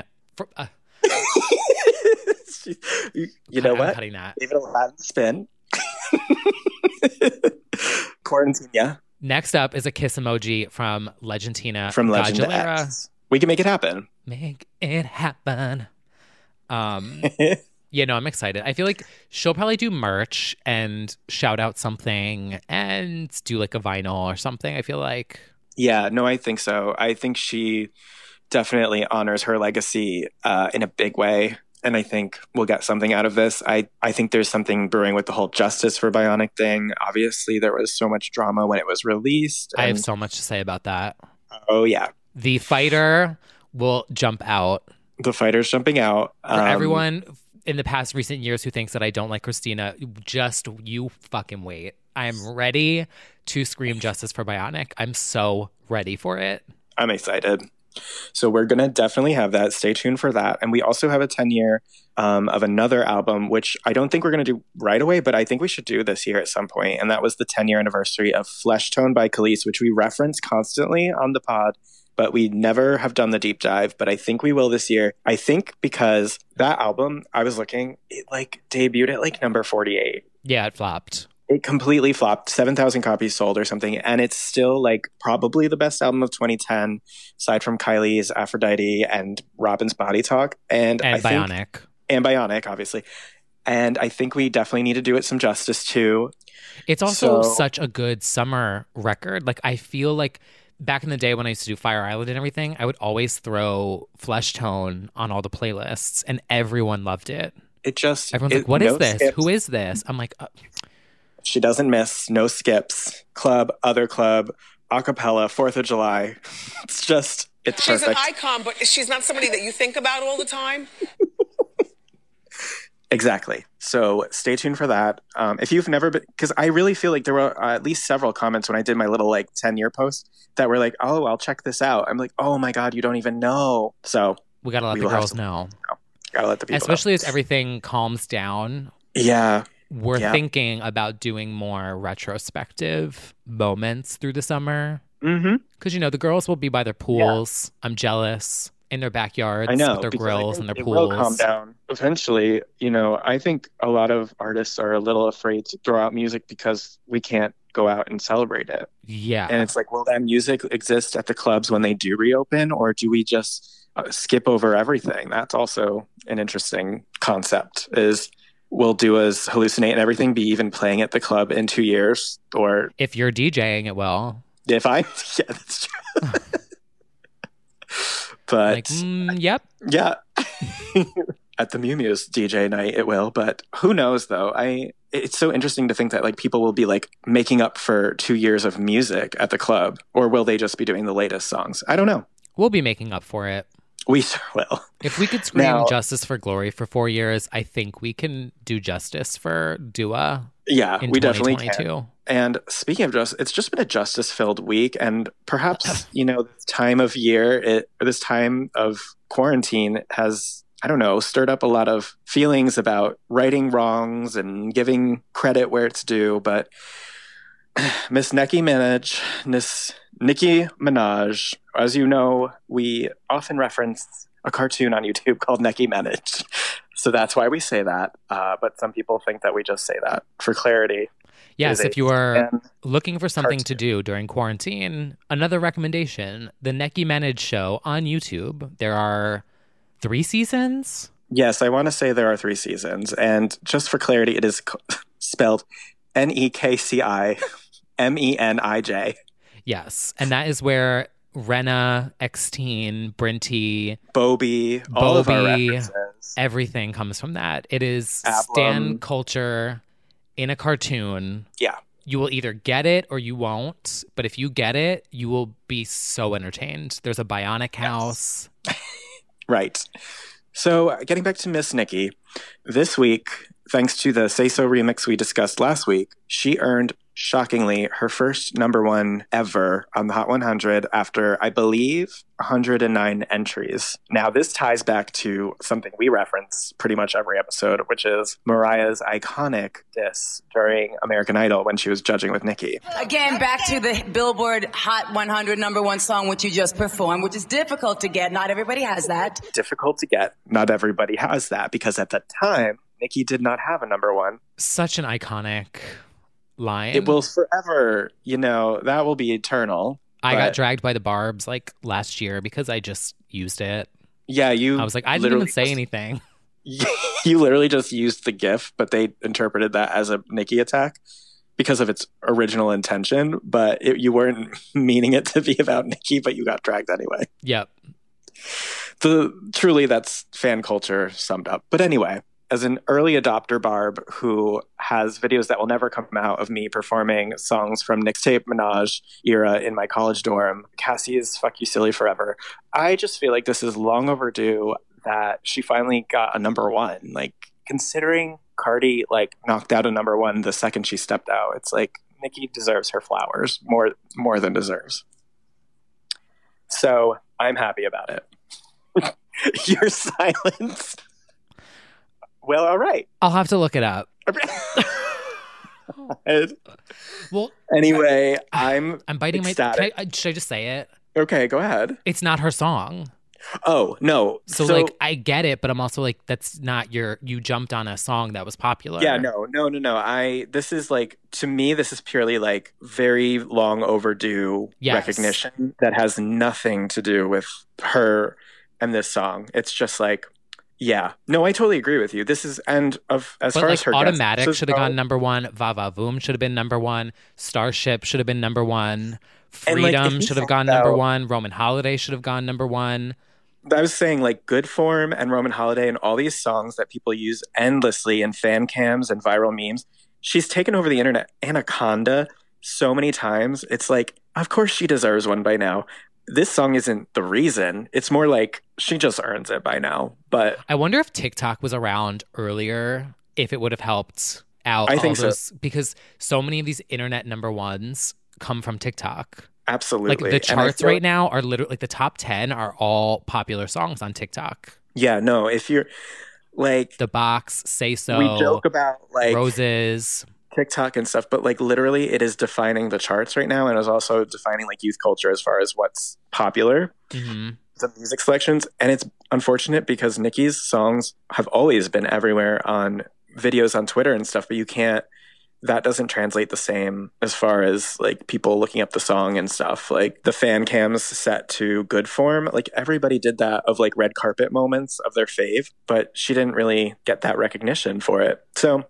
You know what? I'm cutting that. Give it a Latin spin. Quarantine. Next up is a kiss emoji from Legendina. From Legend X. We can make it happen. Make it happen. Yeah, no, I'm excited. I feel like she'll probably do merch and shout out something and do like a vinyl or something, I feel like. Yeah, no, I think so. I think she definitely honors her legacy in a big way. And I think we'll get something out of this. I think there's something brewing with the whole Justice for Bionic thing. Obviously, there was so much drama when it was released. I have so much to say about that. Oh, yeah. The Fighter will jump out. The Fighter's jumping out. For everyone in the past recent years who thinks that I don't like Christina, just you fucking wait. I am ready to scream Justice for Bionic. I'm so ready for it. I'm excited. So we're going to definitely have that. Stay tuned for that. And we also have a 10-year of another album, which I don't think we're going to do right away, but I think we should do this year at some point. And that was the 10-year anniversary of Flesh Tone by Khalees, which we reference constantly on the pod, but we never have done the deep dive. But I think we will this year. I think because that album, I was looking, it like debuted at like number 48. Yeah, it flopped. It completely flopped. 7,000 copies sold or something. And it's still like probably the best album of 2010, aside from Kylie's Aphrodite and Robin's Body Talk. And Bionic. And Bionic, obviously. And I think we definitely need to do it some justice too. It's also such a good summer record. Like, I feel like back in the day when I used to do Fire Island and everything, I would always throw Flesh Tone on all the playlists, and everyone loved it. Everyone's like, what is this? Skips. Who is this? I'm like, She doesn't miss. No skips. Club, other club, acapella, 4th of July. It's perfect. She's an icon, but she's not somebody that you think about all the time. Exactly. So stay tuned for that. If you've never been, because I really feel like there were at least several comments when I did my little 10-year post that were like, oh, I'll check this out. I'm like, oh my God, you don't even know. So we got to let the girls know. Gotta let the people Especially know. as everything calms down. Yeah. We're thinking about doing more retrospective moments through the summer. Mm-hmm. Because, the girls will be by their pools. Yeah. I'm jealous. In their backyards with their grills and their pools. It will calm down. Eventually, I think a lot of artists are a little afraid to throw out music because we can't go out and celebrate it. Yeah. And it's like, will that music exist at the clubs when they do reopen? Or do we just skip over everything? That's also an interesting concept is will Dua's Hallucinate and Everything be even playing at the club in 2 years? Or if you're DJing it will. Yeah, that's true. But yep. Yeah. At the Mew Mew's DJ night it will, but who knows though. It's so interesting to think that people will be making up for 2 years of music at the club, or will they just be doing the latest songs? I don't know. We'll be making up for it. We sure will. If we could scream Justice for Glory for 4 years, I think we can do justice for Dua. Yeah, we definitely can. And speaking of justice, it's just been a justice-filled week, and perhaps this time of year, this time of quarantine has, I don't know, stirred up a lot of feelings about righting wrongs and giving credit where it's due. But Miss Nicki Minaj, as you know, we often reference a cartoon on YouTube called Nicki Minaj. So that's why we say that. But some people think that we just say that for clarity. Yes, if you are looking for something to do during quarantine, another recommendation, The Nicki Minaj Show on YouTube. There are 3 seasons? Yes, I want to say there are 3 seasons. And just for clarity, it is spelled NEKCI MENIJ. Yes, and that is where Renna, X-Teen, Brinty, Bobby, all of our references. Everything comes from that. It is Ablum. stan culture in a cartoon. Yeah. You will either get it or you won't. But if you get it, you will be so entertained. There's a bionic house. Right. So getting back to Miss Nicki, this week, thanks to the Say So remix we discussed last week, she earned, shockingly, her first #1 ever on the Hot 100 after, I believe, 109 entries. Now, this ties back to something we reference pretty much every episode, which is Mariah's iconic diss during American Idol when she was judging with Nicki. Again, back to the Billboard Hot 100 #1 song, which you just performed, which is difficult to get. Not everybody has that. Difficult to get. Not everybody has that, because at the time, Nicki did not have a #1. Such an iconic line. It will forever, that will be eternal. I got dragged by the Barbs last year because I just used it. Yeah, I was like, I didn't even say anything. You literally just used the GIF, but they interpreted that as a Nicki attack because of its original intention. But you weren't meaning it to be about Nicki, but you got dragged anyway. Yep. Truly, that's fan culture summed up. But anyway, as an early adopter Barb who has videos that will never come out of me performing songs from Nicki Minaj era in my college dorm, Cassie's Fuck You Silly Forever, I just feel like this is long overdue that she finally got a #1. Considering Cardi knocked out a #1 the second she stepped out, it's like Nicki deserves her flowers more than deserves. So I'm happy about it. Your silence. Well, all right. I'll have to look it up. Well, anyway, I'm biting ecstatic. should I just say it? Okay, go ahead. It's not her song. Oh, no. So I get it, but I'm also that's not you jumped on a song that was popular. Yeah, no. This is to me, this is purely very long overdue recognition that has nothing to do with her and this song. It's just Yeah. No, I totally agree with you. This is, and as far as her Automatic guests should have gone number one. Va Va Voom should have been number one. Starship should have been number one. Freedom should have gone number one. Roman Holiday should have gone number one. I was saying like Good Form and Roman Holiday and all these songs that people use endlessly in fan cams and viral memes. She's taken over the internet. Anaconda so many times. It's like, of course she deserves one by now. This song isn't the reason. It's more like she just earns it by now. But I wonder if TikTok was around earlier, if it would have helped out. I think so. Because so many of these internet number ones come from TikTok. Absolutely. Like the charts right now are literally like the top 10 are all popular songs on TikTok. Yeah, no, if you're like The Box, Say So, we joke about like Roses, TikTok and stuff, but like literally it is defining the charts right now, and is also defining like youth culture as far as what's popular. The music selections. And it's unfortunate because Nicki's songs have always been everywhere on videos on Twitter and stuff, but that doesn't translate the same as far as like people looking up the song and stuff. Like the fan cams set to Good Form, like everybody did that of like red carpet moments of their fave, but she didn't really get that recognition for it. So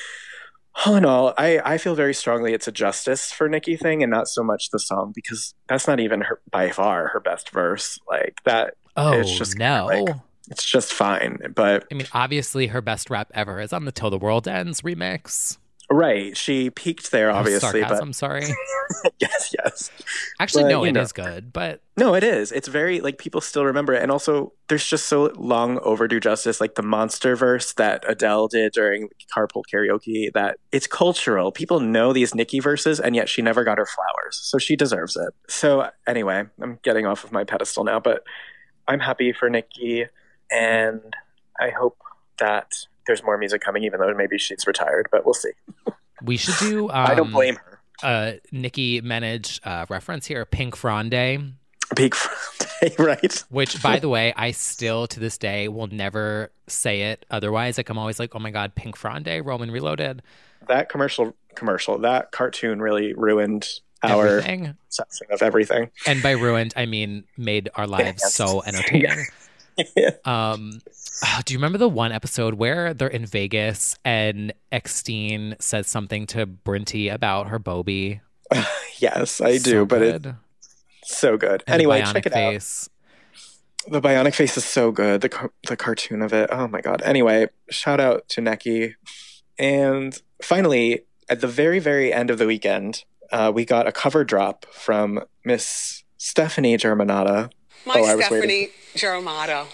all in all, I feel very strongly it's a justice for Nicki thing and not so much the song, because that's not even by far her best verse. Like that. Oh, it's just no. like, it's just fine. But I mean, obviously her best rap ever is on the Till the World Ends remix. Right. She peaked there, obviously. Sarcasm, but sorry. Yes. Actually, but, no, it is good. But no, it is. It's very, like, people still remember it. And also, there's just so long overdue justice, like the monster verse that Adele did during Carpool Karaoke, that it's cultural. People know these Nicki verses, and yet she never got her flowers. So she deserves it. So anyway, I'm getting off of my pedestal now, but I'm happy for Nicki, and I hope that there's more music coming, even though maybe she's retired, but we'll see. We should do I don't blame her. Nicki Minaj reference here, Pink Fronde. Pink Fronde, right? Which, by the way, I still to this day will never say it otherwise. Like I'm always like, oh my God, Pink Fronde, Roman Reloaded. That commercial, that cartoon really ruined our perception of everything. And by ruined, I mean made our lives so entertaining. Do you remember the one episode where they're in Vegas and Eckstein says something to Brinty about her Bobby? Yes, I do, but it's so good. And anyway, Bionic check it Face. out. The Bionic Face is so good. The cartoon of it. Oh my God. Anyway, shout out to Nicki. And finally, at the very, very end of the weekend, we got a cover drop from Miss Stephanie Germanotta. Stephanie Germanotta.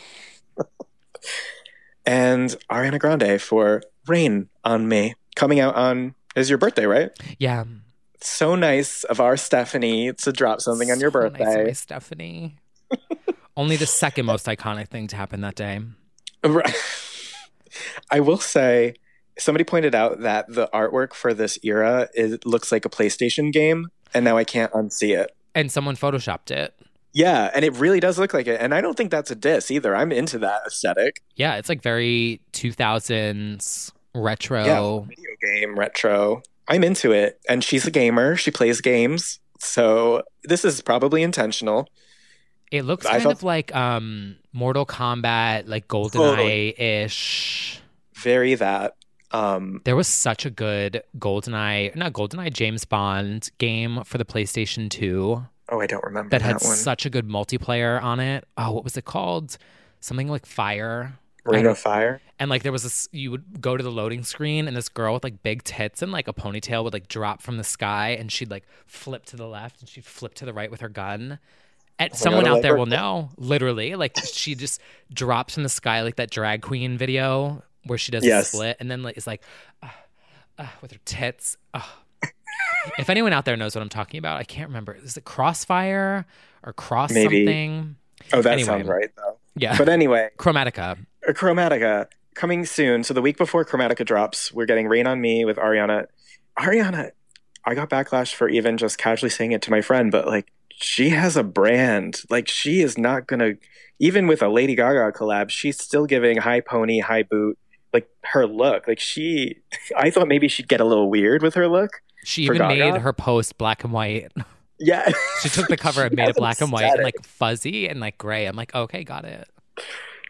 And Ariana Grande for Rain on Me, coming out on, is your birthday, right? Yeah. So nice of our Stephanie to drop something on your birthday. Nice of my Stephanie. Only the second most iconic thing to happen that day. Right. I will say, somebody pointed out that the artwork for this era looks like a PlayStation game, and now I can't unsee it. And someone photoshopped it. Yeah, and it really does look like it. And I don't think that's a diss either. I'm into that aesthetic. Yeah, it's like very 2000s retro. Yeah, video game retro. I'm into it. And she's a gamer. She plays games. So this is probably intentional. It looks kind of like Mortal Kombat, like GoldenEye-ish. Very that. There was such a good James Bond game for the PlayStation 2. Oh, I don't remember that had one. Such a good multiplayer on it. Oh, what was it called? Something like Fire. Ring of Fire. And like there was this, you would go to the loading screen and this girl with like big tits and like a ponytail would like drop from the sky and she'd like flip to the left and she'd flip to the right with her gun. And someone out there will know, literally. Like she just drops from the sky like that drag queen video where she does a split and then like is like with her tits. If anyone out there knows what I'm talking about, I can't remember. Is it Crossfire or Cross something? Oh, that sounds right, though. Yeah. But anyway. Chromatica coming soon. So the week before Chromatica drops, we're getting Rain on Me with Ariana. Ariana, I got backlash for even just casually saying it to my friend, but like she has a brand. Like she is not going to, even with a Lady Gaga collab, she's still giving high pony, high boot, like her look. Like I thought maybe she'd get a little weird with her look. She even made her post black and white. Yeah. She took the cover and made it black and white and like fuzzy and like gray. I'm like, okay, got it.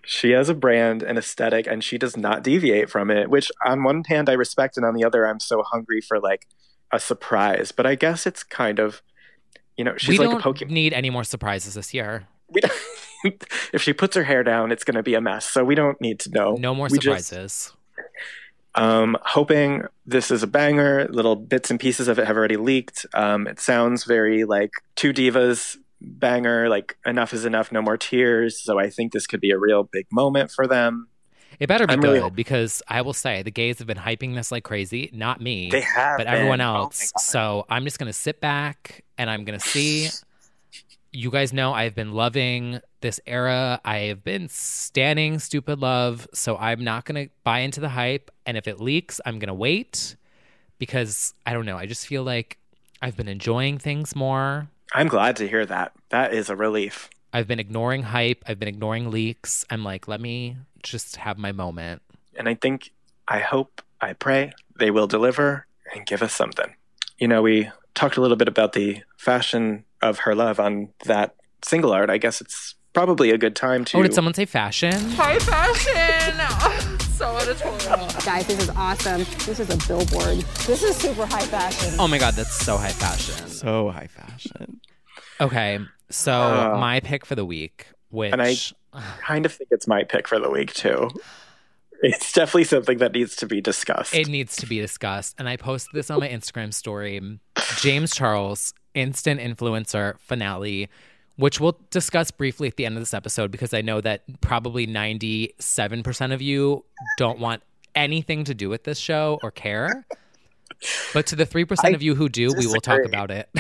She has a brand and aesthetic, and she does not deviate from it, which on one hand I respect, and on the other I'm so hungry for like a surprise. But I guess it's kind of, you know, she's like a Pokemon. We don't need any more surprises this year. We don't, if she puts her hair down, it's going to be a mess. So we don't need to know. No more surprises. Hoping this is a banger. Little bits and pieces of it have already leaked. It sounds very like Two Divas banger, like enough is enough, no more tears. So I think this could be a real big moment for them. It better be good because I will say the gays have been hyping this like crazy. Not me. They have, but everyone else. So I'm just going to sit back and I'm going to see. You guys know I've been loving this era. I have been standing Stupid Love. So I'm not going to buy into the hype. And if it leaks, I'm going to wait because I don't know. I just feel like I've been enjoying things more. I'm glad to hear that. That is a relief. I've been ignoring hype. I've been ignoring leaks. I'm like, let me just have my moment. And I hope, I pray they will deliver and give us something. You know, we talked a little bit about the fashion of Her Love on that single art. I guess it's probably a good time to... Oh, did someone say fashion? High fashion! So editorial. Guys, this is awesome. This is a billboard. This is super high fashion. Oh my God, that's so high fashion. So high fashion. Okay, so my pick for the week, which... And I kind of think it's my pick for the week, too. It's definitely something that needs to be discussed. It needs to be discussed. And I posted this on my Instagram story. James Charles, instant influencer finale, which we'll discuss briefly at the end of this episode because I know that probably 97% of you don't want anything to do with this show or care. But to the 3% of you who do, we will talk about it.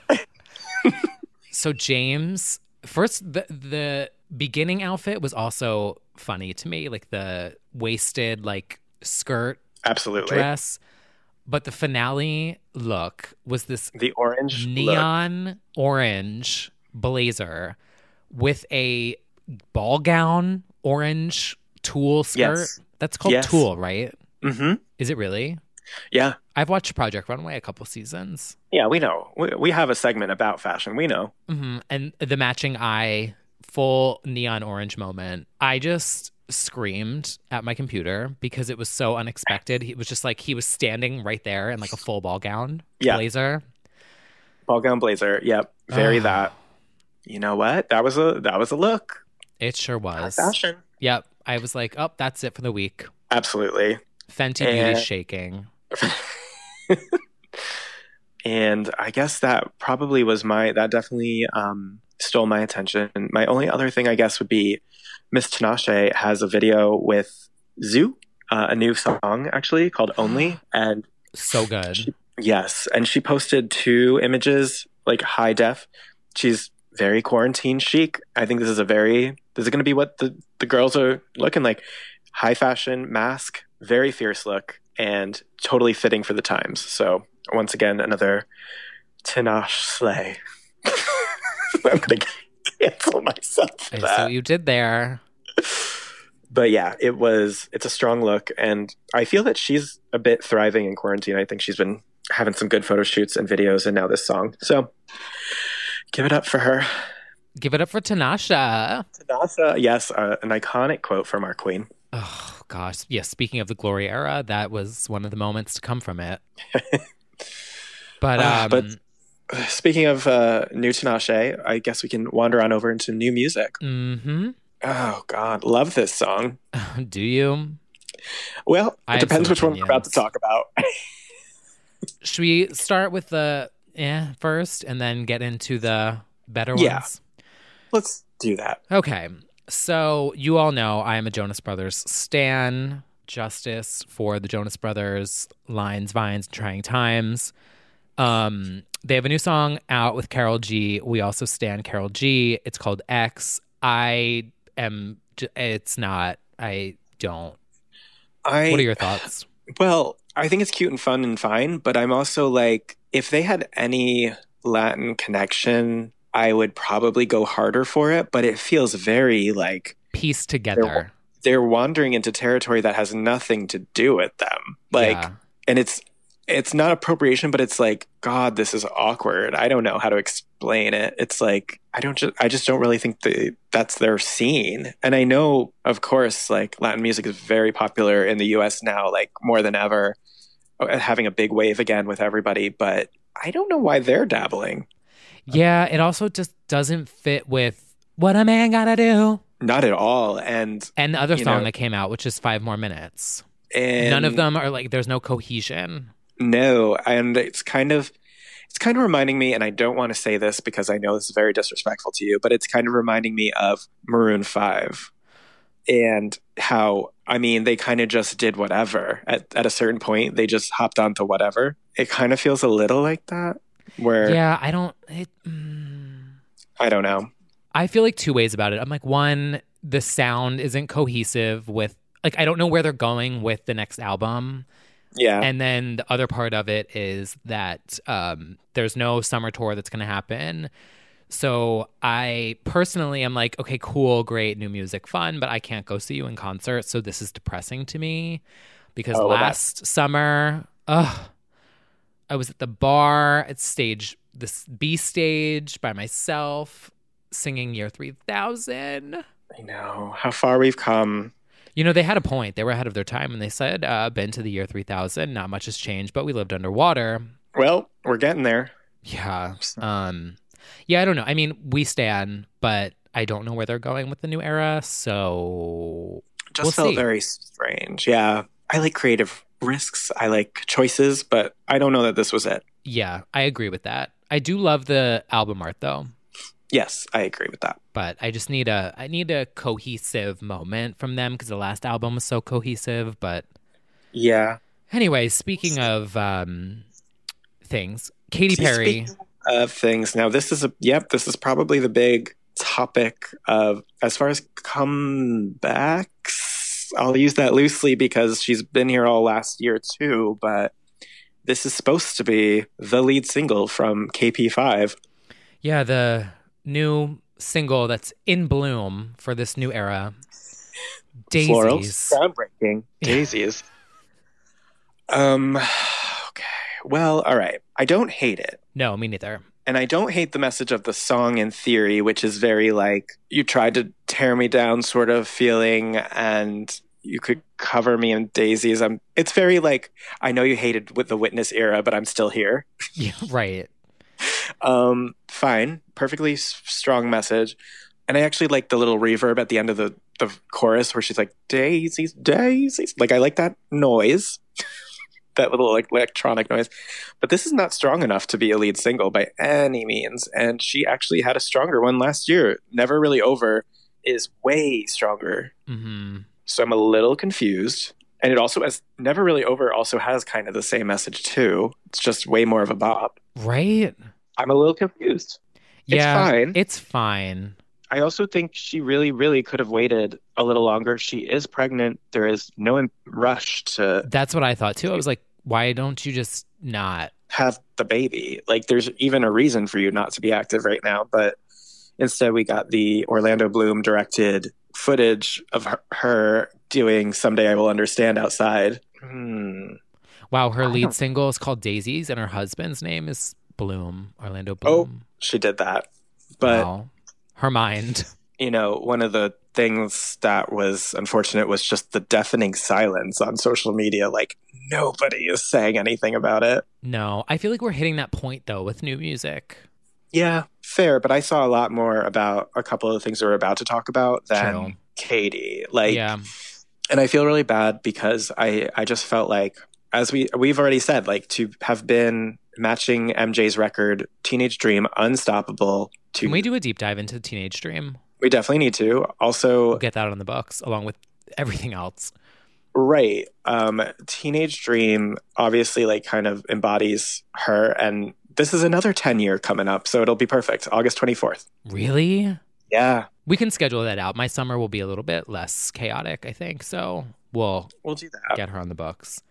So James, first, the beginning outfit was also funny to me, like the waisted like skirt dress. But the finale look was the orange neon orange blazer with a ball gown orange tulle skirt. Yes. That's called tulle, right? Mm-hmm. Is it really? Yeah. I've watched Project Runway a couple seasons. Yeah, we know. We have a segment about fashion. We know. Mm-hmm. And the matching full neon orange moment. I just screamed at my computer because it was so unexpected. It was just like he was standing right there in like a full ball gown blazer. Ball gown blazer. Yep. Very that. You know what? That was a look. It sure was. High fashion. Yep. I was like, oh, that's it for the week. Absolutely. Fenty Beauty shaking. And I guess that probably was that definitely stole my attention. My only other thing, I guess, would be Miss Tinashe has a video with Zoo, a new song actually called Only. And so good. Yes. And she posted 2 images, like high def. She's very quarantine chic. I think this is going to be what the girls are looking like. High fashion, mask, very fierce look, and totally fitting for the times. So once again, another Tinashe slay. I'm going to cancel myself for that. I see what you did there. But yeah, it's a strong look. And I feel that she's a bit thriving in quarantine. I think she's been having some good photo shoots and videos and now this song. So give it up for her. Give it up for Tinashe. Tinashe, yes, an iconic quote from our queen. Oh, gosh. Yes, speaking of the glory era, that was one of the moments to come from it. But speaking of new Tinashe, I guess we can wander on over into new music. Mm-hmm. Oh, God. Love this song. Do you? Well, it depends which one we're about to talk about. Should we start with the first and then get into the better ones? Yeah. Let's do that. Okay. So you all know I am a Jonas Brothers stan. Justice for the Jonas Brothers, Lines, Vines, and Trying Times. They have a new song out with Karol G. We also stan Karol G. It's called X. It's not. I don't. What are your thoughts? Well, I think it's cute and fun and fine, but I'm also like, if they had any Latin connection, I would probably go harder for it, but it feels very like pieced together. They're wandering into territory that has nothing to do with them. And it's not appropriation, but it's like, God, this is awkward. I don't know how to explain it. It's like, I just don't really think that's their scene. And I know, of course, like Latin music is very popular in the US now, like more than ever, having a big wave again with everybody. But I don't know why they're dabbling. Yeah, it also just doesn't fit with What a Man Gotta Do. Not at all. And the other song that came out, which is 5 More Minutes. And none of them are like, there's no cohesion. No, and it's kind of reminding me, and I don't want to say this because I know this is very disrespectful to you, but it's kind of reminding me of Maroon 5 and how, I mean, they kind of just did whatever. At a certain point, they just hopped onto whatever. It kind of feels a little like that, where... Yeah, I don't know. I feel like 2 ways about it. I'm like, one, the sound isn't cohesive with, like, I don't know where they're going with the next album. Yeah. And then the other part of it is that there's no summer tour that's going to happen. So I personally am like, okay, cool, great, new music, fun, but I can't go see you in concert. So this is depressing to me because last summer, I was at the bar at this B stage by myself singing Year 3000. I know how far we've come. You know, they had a point. They were ahead of their time when they said, been to the year 3000. Not much has changed, but we lived underwater. Well, we're getting there. Yeah. Yeah, I don't know. I mean, we stan, but I don't know where they're going with the new era, so Just felt very strange. Yeah. I like creative risks. I like choices, but I don't know that this was it. Yeah, I agree with that. I do love the album art, though. Yes, I agree with that. But I just need a cohesive moment from them because the last album was so cohesive. But yeah. Anyway, speaking of things, Katy Perry. Speaking of things, now this is probably the big topic of as far as comebacks. I'll use that loosely because she's been here all last year too. But this is supposed to be the lead single from KP5. Yeah, the new single that's in bloom for this new era. Daisies. Florals. Groundbreaking. Daisies. Okay. Well, all right. I don't hate it. No, me neither. And I don't hate the message of the song in theory, which is very like, you tried to tear me down sort of feeling, and you could cover me in daisies. It's very like, I know you hated with the Witness era, but I'm still here. Yeah, right. Fine. Perfectly strong message. And I actually like the little reverb at the end of the chorus where she's like, daisies, daisies. Like, I like that noise, that little like electronic noise. But this is not strong enough to be a lead single by any means. And she actually had a stronger one last year. Never Really Over is way stronger. Mm-hmm. So I'm a little confused. And it also has Never Really Over also has kind of the same message too. It's just way more of a bop. Right? I'm a little confused. Yeah, it's fine. It's fine. I also think she really, really could have waited a little longer. She is pregnant. There is no rush to... That's what I thought too. I was like, why don't you just not have the baby? Like, there's even a reason for you not to be active right now. But instead, we got the Orlando Bloom directed footage of her doing Someday I Will Understand outside. Wow, her lead single is called Daisies, and her husband's name is Bloom, Orlando Bloom. Oh, she did that. But... Wow. Her mind. You know, one of the things that was unfortunate was just the deafening silence on social media. Like, nobody is saying anything about it. No, I feel like we're hitting that point, though, with new music. Yeah, fair. But I saw a lot more about a couple of the things we're about to talk about than Katy. Like, yeah. And I feel really bad because I just felt like, as we've already said, like, to have been matching MJ's record, Teenage Dream, Unstoppable. Can we do a deep dive into Teenage Dream? We definitely need to. Also, we'll get that on the books along with everything else. Right. Teenage Dream obviously like kind of embodies her, and this is another 10-year coming up, so it'll be perfect. August 24th. Really? Yeah. We can schedule that out. My summer will be a little bit less chaotic, I think, so we'll do that. Get her on the books.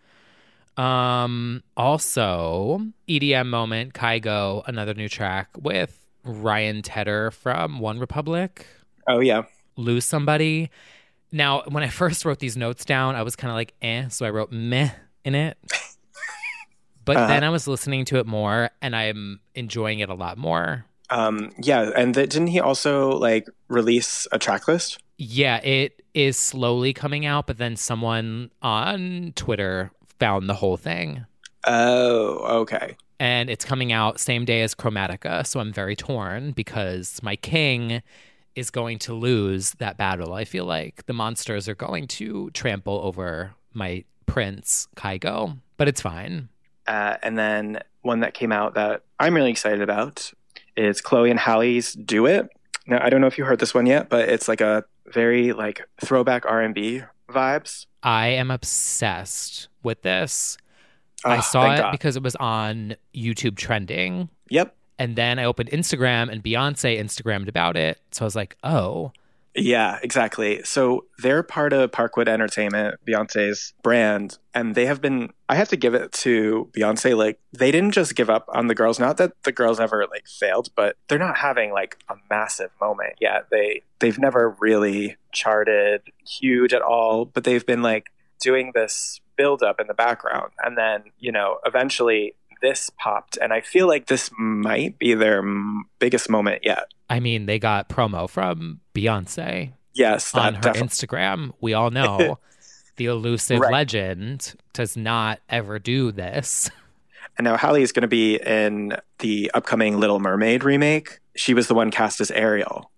Also, EDM moment, Kygo, another new track with Ryan Tedder from One Republic. Oh, yeah. Lose Somebody. Now, when I first wrote these notes down, I was kind of like, so I wrote meh in it. But then I was listening to it more and I'm enjoying it a lot more. Yeah, and didn't he also like release a track list? Yeah, it is slowly coming out, but then someone on Twitter found the whole thing. Oh, okay. And it's coming out same day as Chromatica, so I'm very torn because my king is going to lose that battle. I feel like the monsters are going to trample over my prince, Kygo, but it's fine. And then one that came out that I'm really excited about is Chloe and Halle's Do It. Now, I don't know if you heard this one yet, but it's like a very like throwback R&B vibes. I am obsessed with this. I saw it because it was on YouTube trending. Yep. And then I opened Instagram and Beyonce Instagrammed about it. So I was like, oh. Yeah, exactly. So they're part of Parkwood Entertainment, Beyonce's brand. And they have been, I have to give it to Beyonce. Like, they didn't just give up on the girls. Not that the girls ever like failed, but they're not having like a massive moment yet. They've never really charted huge at all, but they've been like doing this build up in the background. And then, you know, eventually this popped. And I feel like this might be their biggest moment yet. I mean, they got promo from Beyonce. Yes. On her Instagram. We all know the elusive legend does not ever do this. And now Halle is going to be in the upcoming Little Mermaid remake. She was the one cast as Ariel.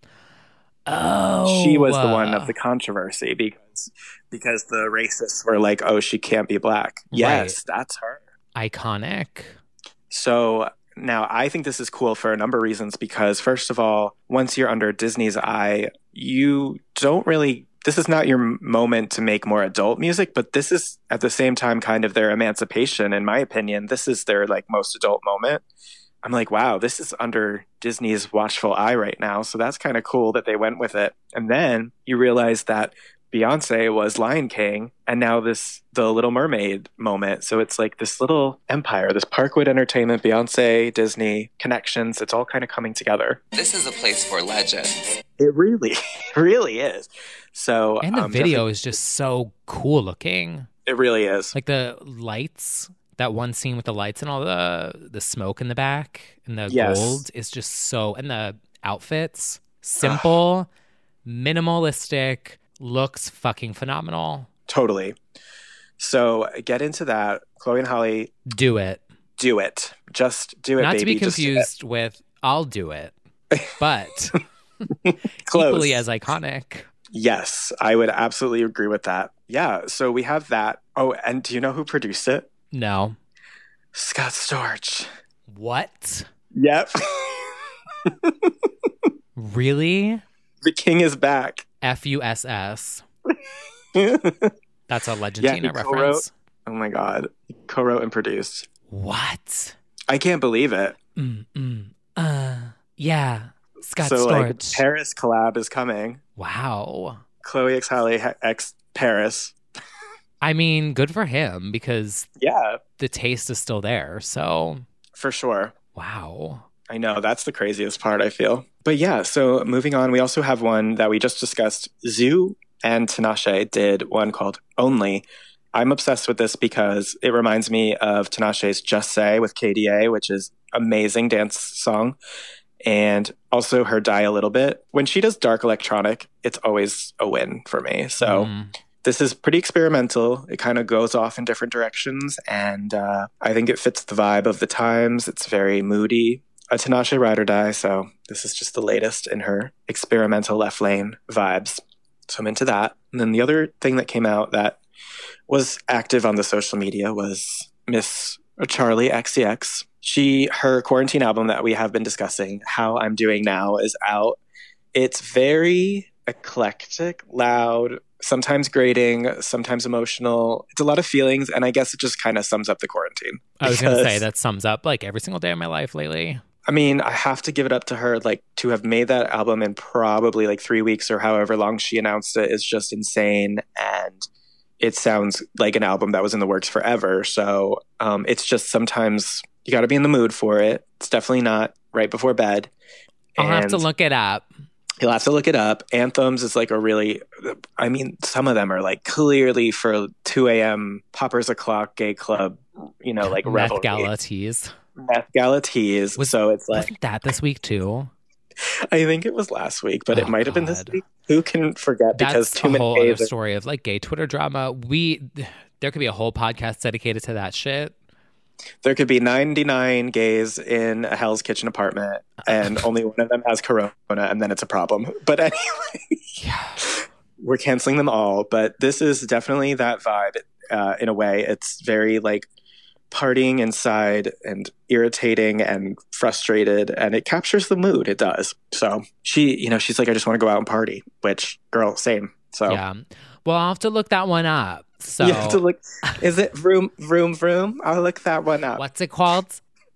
Oh. She was the one of the controversy because the racists were like, oh, she can't be black. Yes, that's her. Iconic. So now I think this is cool for a number of reasons because first of all, once you're under Disney's eye, you don't really, this is not your moment to make more adult music, but this is at the same time kind of their emancipation. In my opinion, this is their like most adult moment. I'm like, wow, this is under Disney's watchful eye right now. So that's kind of cool that they went with it. And then you realize that Beyonce was Lion King, and now the Little Mermaid moment. So it's like this little empire, this Parkwood Entertainment, Beyonce, Disney connections. It's all kind of coming together. This is a place for legends. It really is. So, and the video is just so cool looking. It really is. Like the lights, that one scene with the lights and all the smoke in the back and the gold is just so, and the outfits, simple, minimalistic, looks fucking phenomenal. Totally. So get into that. Chloe and Halle. Do it. Do it. Just do it, Not baby. to be confused with I'll do it, but Close. Equally as iconic. Yes, I would absolutely agree with that. Yeah, so we have that. Oh, and do you know who produced it? No. Scott Storch. What? Yep. Really? The king is back. FUSS. That's a Legendina reference. Oh my God. He co-wrote and produced. What? I can't believe it. Yeah. Scott so, Storch. Like, Paris collab is coming. Wow. Chloe x Halle x Paris. I mean, good for him because the taste is still there. So for sure. Wow. I know. That's the craziest part, I feel. But yeah, so moving on, we also have one that we just discussed. Zoo and Tinashe did one called Only. I'm obsessed with this because it reminds me of Tinashe's Just Say with KDA, which is amazing dance song. And also her Die a Little Bit. When she does dark electronic, it's always a win for me. So this is pretty experimental. It kind of goes off in different directions. And I think it fits the vibe of the times. It's very moody. A Tinashe Ride or Die. So this is just the latest in her experimental left lane vibes. So I'm into that. And then the other thing that came out that was active on the social media was Miss Charli XCX. Her quarantine album that we have been discussing, How I'm Doing Now, is out. It's very eclectic, loud, sometimes grating, sometimes emotional. It's a lot of feelings, and I guess it just kind of sums up the quarantine. I was going to say that sums up like every single day of my life lately. I mean, I have to give it up to her. Like, to have made that album in probably like 3 weeks or however long she announced it is just insane. And it sounds like an album that was in the works forever. So it's just sometimes you got to be in the mood for it. It's definitely not right before bed. I'll have to look it up. You'll have to look it up. Anthems is like a really, I mean, some of them are like clearly for 2 a.m. poppers o'clock gay club, you know, like Meth revelry. Gala tease. Meth Gala tease. So it's like. Wasn't that this week too? I think it was last week, but it might have been this week. Who can forget? Because That's too a many whole gays other story of like gay Twitter drama. There could be a whole podcast dedicated to that shit. There could be 99 gays in a Hell's Kitchen apartment, and only one of them has corona, and then it's a problem. But anyway, we're canceling them all. But this is definitely that vibe in a way. It's very like partying inside and irritating and frustrated, and it captures the mood. It does. So she's like, I just want to go out and party, which, girl, same. So yeah. Well, I'll have to look that one up. So you have to look. Is it Vroom? I'll look that one up. What's it called?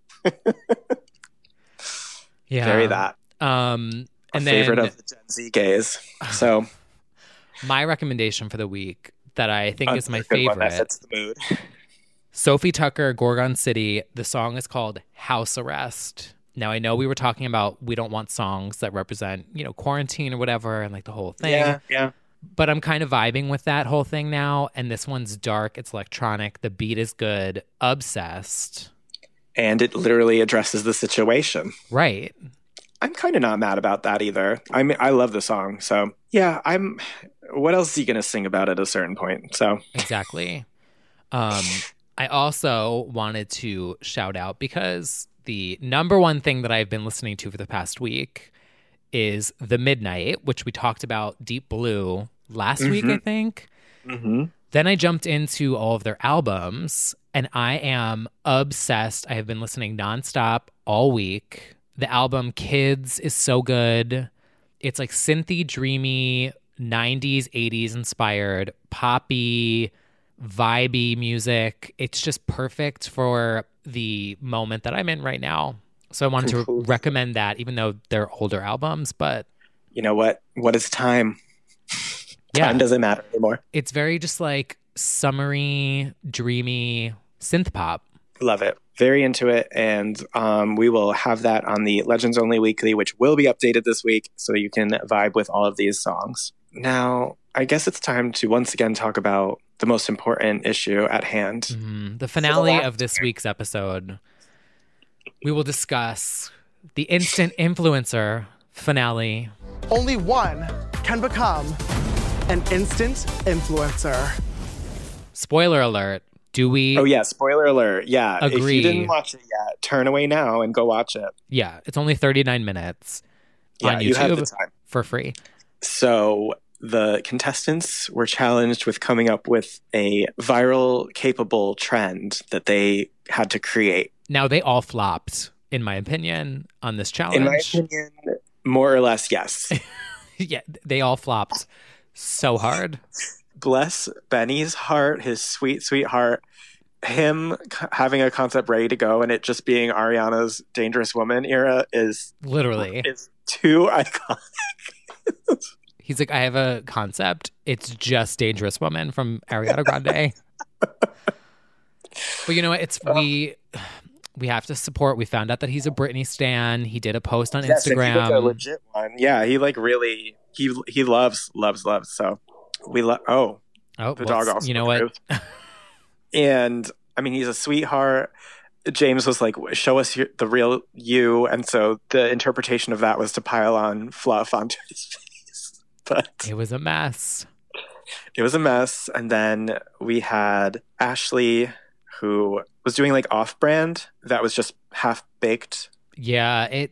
Yeah, very that. And favorite of the Gen Z gays. So my recommendation for the week that I think is my favorite. That fits the mood. Sophie Tucker, Gorgon City. The song is called House Arrest. Now, I know we were talking about we don't want songs that represent, quarantine or whatever and like the whole thing. Yeah. But I'm kind of vibing with that whole thing now. And this one's dark. It's electronic. The beat is good. Obsessed. And it literally addresses the situation. Right. I'm kind of not mad about that either. I mean, I love the song. So, yeah, what else are you going to sing about at a certain point? So exactly. I also wanted to shout out because the number one thing that I've been listening to for the past week is The Midnight, which we talked about Deep Blue last week, I think. Mm-hmm. Then I jumped into all of their albums, and I am obsessed. I have been listening nonstop all week. The album Kids is so good. It's like synthy, dreamy, 90s, 80s inspired, poppy, vibey music. It's just perfect for the moment that I'm in right now. So I wanted to recommend that, even though they're older albums, but... You know what? What is time? Yeah. Time doesn't matter anymore. It's very just like summery, dreamy synth pop. Love it. Very into it. And we will have that on the Legends Only Weekly, which will be updated this week, so you can vibe with all of these songs. Now, I guess it's time to once again talk about the most important issue at hand. Mm-hmm. The finale of this week's episode. We will discuss the instant influencer finale. Only one can become an instant influencer. Spoiler alert. Do we? Oh, yeah. Spoiler alert. Yeah. Agree. If you didn't watch it yet, turn away now and go watch it. Yeah. It's only 39 minutes on YouTube you have the time. For free. So the contestants were challenged with coming up with a viral capable trend that they had to create. Now, they all flopped, in my opinion, on this challenge. In my opinion, more or less, yes. Yeah, they all flopped so hard. Bless Benny's heart, his sweet, sweet heart. Him having a concept ready to go and it just being Ariana's Dangerous Woman era is too iconic. He's like, I have a concept. It's just Dangerous Woman from Ariana Grande. But you know what? We have to support. We found out that he's a Britney stan. He did a post on Instagram. And he was a legit one. Yeah, he like really he loves. So we love. The dog also. You know what? And I mean, he's a sweetheart. James was like, "Show us the real you," and so the interpretation of that was to pile on fluff onto his face. But it was a mess. It was a mess, and then we had Ashley, who was doing like off-brand that was just half-baked. Yeah, it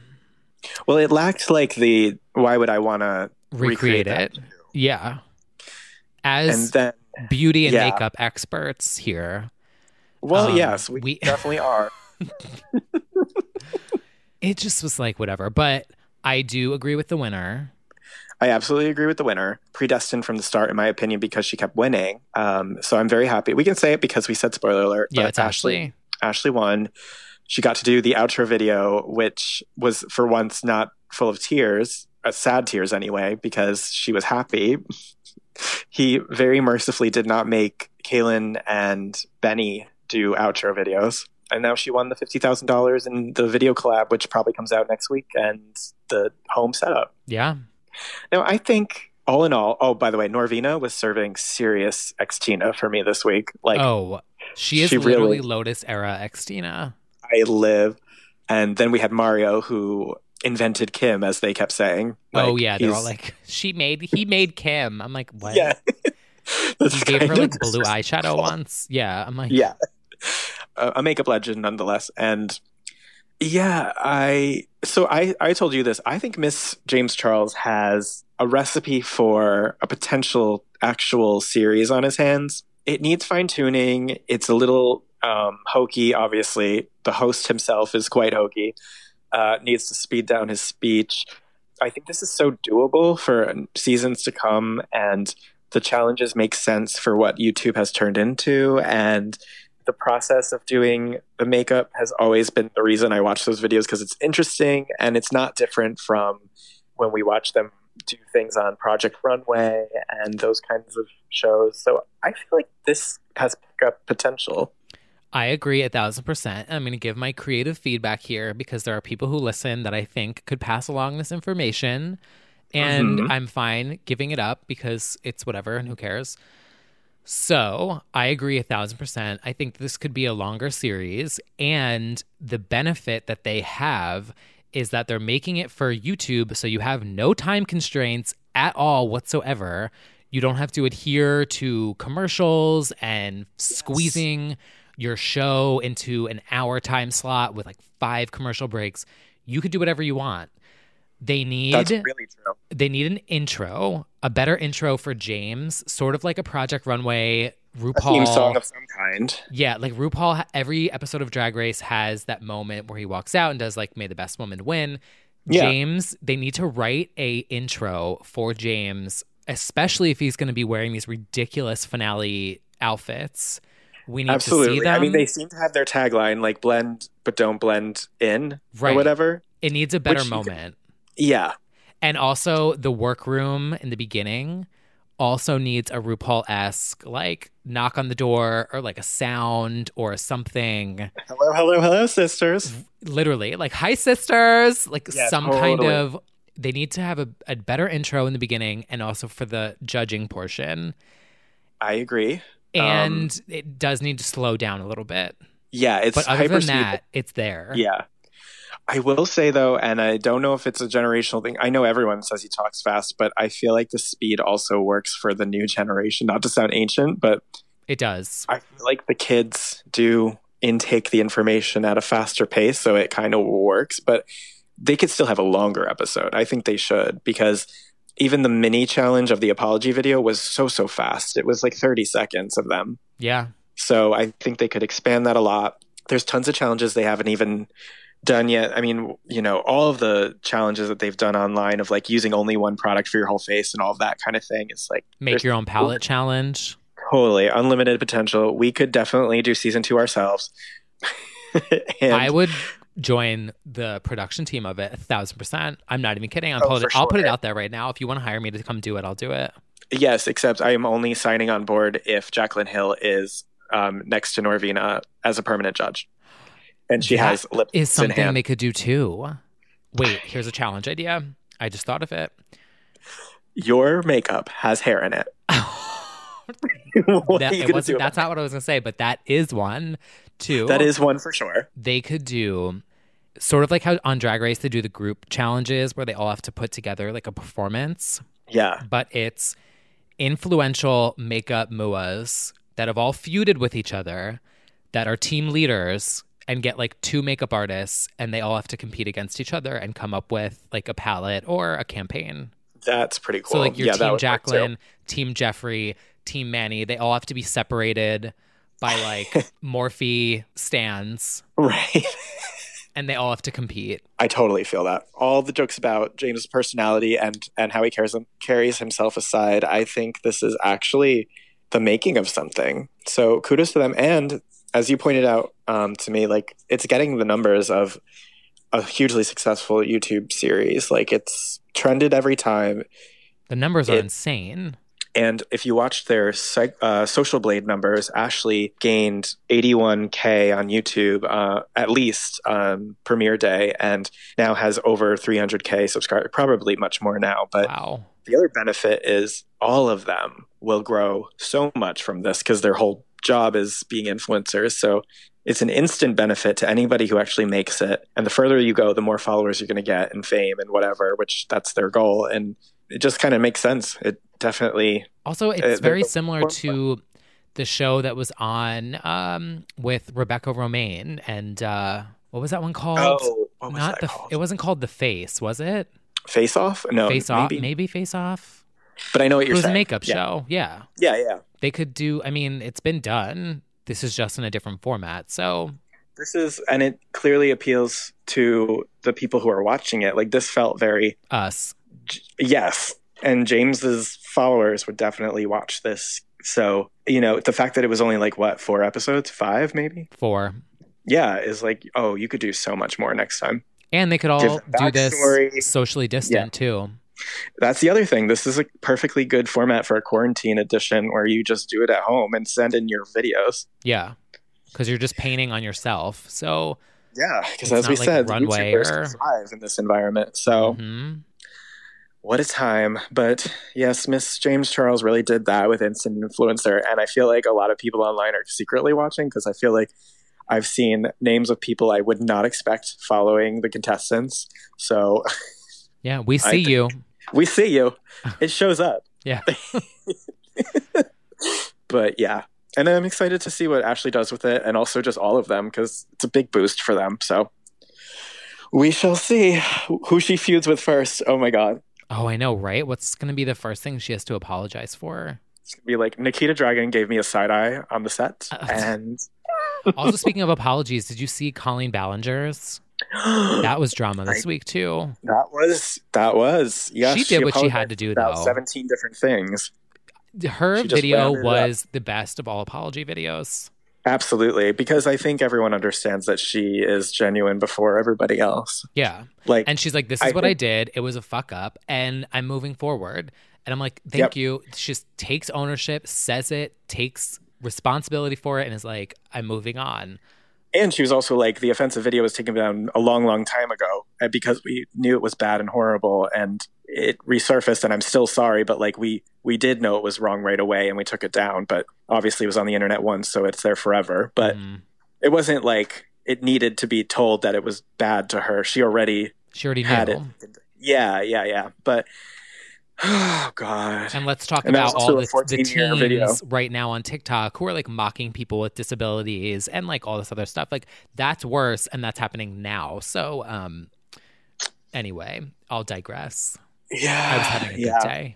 lacked like the why would I want to recreate it? Yeah. As beauty and makeup experts here. Well, yes, we definitely are. It just was like whatever, but I do agree with the winner. I absolutely agree with the winner. Predestined from the start, in my opinion, because she kept winning. So I'm very happy. We can say it because we said spoiler alert. Yeah, it's Ashley. Ashley won. She got to do the outro video, which was for once not full of tears, sad tears anyway, because she was happy. He very mercifully did not make Kaylin and Benny do outro videos. And now she won the $50,000 in the video collab, which probably comes out next week. And the home setup. Yeah. Now, I think all in all, oh, by the way, Norvina was serving serious Xtina for me this week. Like, she is literally Lotus era Xtina. I live. And then we had Mario, who invented Kim, as they kept saying. Like, they're all like, he made Kim. I'm like, what? Yeah. He gave her like blue eyeshadow once. Yeah. I'm like, yeah. A makeup legend nonetheless. And yeah, I told you this. I think Miss James Charles has a recipe for a potential actual series on his hands. It needs fine-tuning. It's a little hokey, obviously. The host himself is quite hokey. Needs to speed down his speech. I think this is so doable for seasons to come, and the challenges make sense for what YouTube has turned into, and the process of doing the makeup has always been the reason I watch those videos, because it's interesting and it's not different from when we watch them do things on Project Runway and those kinds of shows. So I feel like this has pickup potential. I agree 1,000%. I'm going to give my creative feedback here because there are people who listen that I think could pass along this information. And I'm fine giving it up because it's whatever and who cares. So I agree 1,000%. I think this could be a longer series. And the benefit that they have is that they're making it for YouTube. So you have no time constraints at all whatsoever. You don't have to adhere to commercials and squeezing your show into an hour time slot with like 5 commercial breaks. You could do whatever you want. That's really true. They need an intro, a better intro for James, sort of like a Project Runway RuPaul. A theme song of some kind. Yeah, like RuPaul, every episode of Drag Race has that moment where he walks out and does like, may the best woman win. Yeah. James, they need to write a intro for James, especially if he's going to be wearing these ridiculous finale outfits. We need to see them. I mean, they seem to have their tagline, like blend, but don't blend in, or whatever. It needs a better moment. Yeah. And also the workroom in the beginning also needs a RuPaul-esque like knock on the door or like a sound or something. Hello, hello, hello, sisters. Literally, like, hi, sisters. Like kind of, they need to have a better intro in the beginning and also for the judging portion. I agree. And it does need to slow down a little bit. Yeah, it's but other than that, it's there. Yeah. I will say, though, and I don't know if it's a generational thing. I know everyone says he talks fast, but I feel like the speed also works for the new generation. Not to sound ancient, but it does. I feel like the kids do intake the information at a faster pace, so it kind of works. But they could still have a longer episode. I think they should, because even the mini challenge of the apology video was so fast. It was like 30 seconds of them. Yeah. So I think they could expand that a lot. There's tons of challenges they haven't even done yet. I mean, you know, all of the challenges that they've done online of like using only one product for your whole face and all of that kind of thing is like make your own palette challenge. Totally unlimited potential. We could definitely do season 2 ourselves. I would join the production team of it 1,000%. I'm not even kidding. I'll put it out there right now. If you want to hire me to come do it, I'll do it. Yes, except I am only signing on board if Jaclyn Hill is next to Norvina as a permanent judge. And she has lips is something in hand. They could do too. Wait, here's a challenge idea. I just thought of it. Your makeup has hair in it. That's not what I was going to say, but that is one too. That is one for sure. They could do sort of like how on Drag Race they do the group challenges where they all have to put together like a performance. Yeah. But it's influential makeup muas that have all feuded with each other, that are team leaders, and get like 2 makeup artists, and they all have to compete against each other and come up with like a palette or a campaign. That's pretty cool. So like your team Jaclyn, team Jeffrey, team Manny, they all have to be separated by like Morphe stands. Right. And they all have to compete. I totally feel that. All the jokes about James' personality and how he carries himself aside, I think this is actually the making of something. So kudos to them. And as you pointed out to me, like it's getting the numbers of a hugely successful YouTube series. Like it's trended every time. The numbers are insane. And if you watched their Social Blade numbers, Ashley gained 81K on YouTube at least premiere day, and now has over 300K subscribers, probably much more now. But wow. The other benefit is all of them will grow so much from this because their whole job is being influencers. So it's an instant benefit to anybody who actually makes it. And the further you go, the more followers you're going to get and fame and whatever, which that's their goal. And it just kind of makes sense. It definitely. Also, it's very similar to the show that was on with Rebecca Romaine. And what was that one called? Oh, what was that called? It wasn't called The Face, was it? Face Off? No. Face Off? Maybe Face Off? But I know what you're saying. It was a makeup show. Yeah. Yeah. They could do, I mean, it's been done. This is just in a different format. So and it clearly appeals to the people who are watching it. Like, this felt very us. Yes. And James's followers would definitely watch this. So, the fact that it was only 4 episodes, 5 maybe? 4. Yeah, is oh, you could do so much more next time. And they could all do this socially distant too. That's the other thing. This is a perfectly good format for a quarantine edition where you just do it at home and send in your videos. Yeah, because you're just painting on yourself. So yeah, because as we said, YouTubers thrive in this environment. So what a time. But yes, Miss James Charles really did that with Instant Influencer. And I feel like a lot of people online are secretly watching because I feel like I've seen names of people I would not expect following the contestants. So yeah, we see you. We see you. It shows up. Yeah. But yeah. And I'm excited to see what Ashley does with it, and also just all of them, because it's a big boost for them. So we shall see who she feuds with first. Oh my God. Oh, I know, right? What's going to be the first thing she has to apologize for? It's going to be like, Nikita Dragun gave me a side eye on the set. And also, speaking of apologies, did you see Colleen Ballinger's? That was drama this week too. That was. Yes, she did what she had to do, about though. 17 different things. Her video was the best of all apology videos. Absolutely, because I think everyone understands that she is genuine before everybody else. Yeah. And she's like, this is what I did. It was a fuck up, and I'm moving forward. And I'm like, thank you. She just takes ownership, says it, takes responsibility for it, and is like, I'm moving on. And she was also like, the offensive video was taken down a long, long time ago because we knew it was bad and horrible, and it resurfaced, and I'm still sorry, but we did know it was wrong right away, and we took it down. But obviously it was on the internet once, so it's there forever. But it wasn't like it needed to be told that it was bad to her. She already had knew. It. Yeah. But oh God. And let's talk about all the teens right now on TikTok who are like mocking people with disabilities and like all this other stuff. Like, that's worse, and that's happening now. So anyway, I'll digress. Yeah. I was having a good day.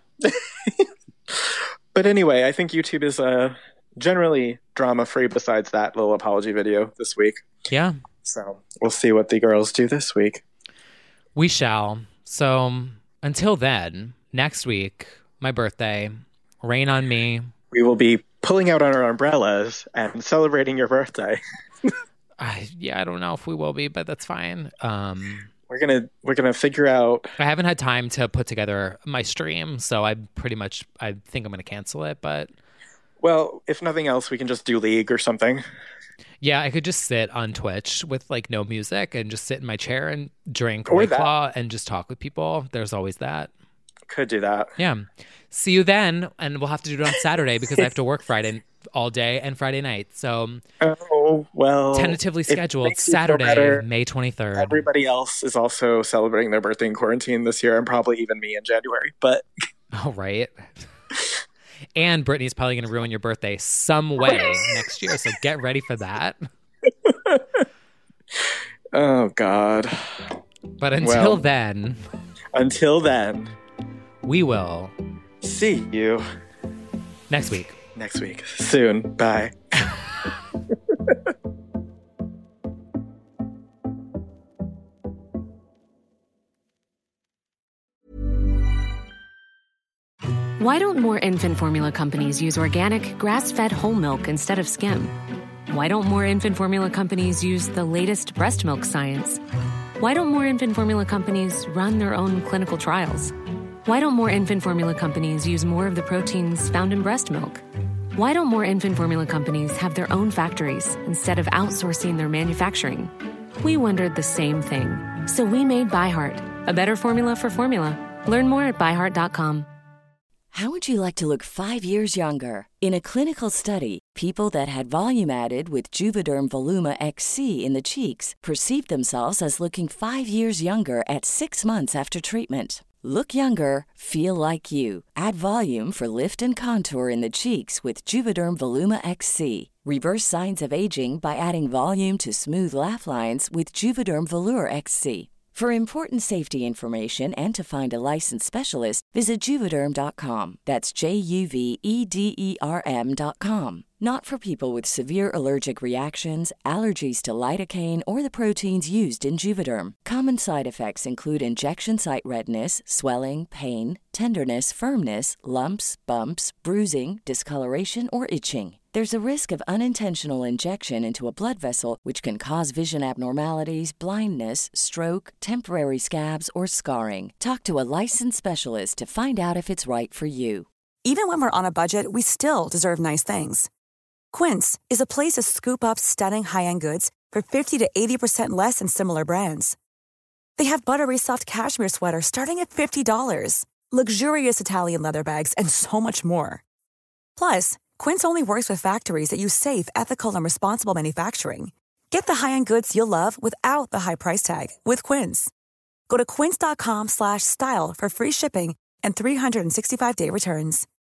But anyway, I think YouTube is generally drama-free besides that little apology video this week. Yeah. So we'll see what the girls do this week. We shall. So until then, next week, my birthday, rain on me. We will be pulling out our umbrellas and celebrating your birthday. I don't know if we will be, but that's fine. We're gonna figure out. I haven't had time to put together my stream, so I think I'm gonna cancel it. But well, if nothing else, we can just do League or something. Yeah, I could just sit on Twitch with like no music and just sit in my chair and drink White Claw and just talk with people. There's always that. Could do that. Yeah. See you then, and we'll have to do it on Saturday because I have to work Friday all day and Friday night. So tentatively scheduled Saturday, May 23rd. Everybody else is also celebrating their birthday in quarantine this year, and probably even me in January. But oh, right. And Brittany's probably going to ruin your birthday some way next year, so get ready for that. Oh God. But until then, we will see you next week. Soon. Bye. Why don't more infant formula companies use organic, grass-fed whole milk instead of skim? Why don't more infant formula companies use the latest breast milk science? Why don't more infant formula companies run their own clinical trials? Why don't more infant formula companies use more of the proteins found in breast milk? Why don't more infant formula companies have their own factories instead of outsourcing their manufacturing? We wondered the same thing. So we made ByHeart, a better formula for formula. Learn more at byheart.com. How would you like to look 5 years younger? In a clinical study, people that had volume added with Juvederm Voluma XC in the cheeks perceived themselves as looking 5 years younger at 6 months after treatment. Look younger, feel like you. Add volume for lift and contour in the cheeks with Juvederm Voluma XC. Reverse signs of aging by adding volume to smooth laugh lines with Juvederm Volure XC. For important safety information and to find a licensed specialist, visit Juvederm.com. That's JUVEDERM.com. Not for people with severe allergic reactions, allergies to lidocaine, or the proteins used in Juvederm. Common side effects include injection site redness, swelling, pain, tenderness, firmness, lumps, bumps, bruising, discoloration, or itching. There's a risk of unintentional injection into a blood vessel, which can cause vision abnormalities, blindness, stroke, temporary scabs, or scarring. Talk to a licensed specialist to find out if it's right for you. Even when we're on a budget, we still deserve nice things. Quince is a place to scoop up stunning high-end goods for 50 to 80% less than similar brands. They have buttery soft cashmere sweaters starting at $50, luxurious Italian leather bags, and so much more. Plus, Quince only works with factories that use safe, ethical, and responsible manufacturing. Get the high-end goods you'll love without the high price tag with Quince. Go to quince.com/style for free shipping and 365-day returns.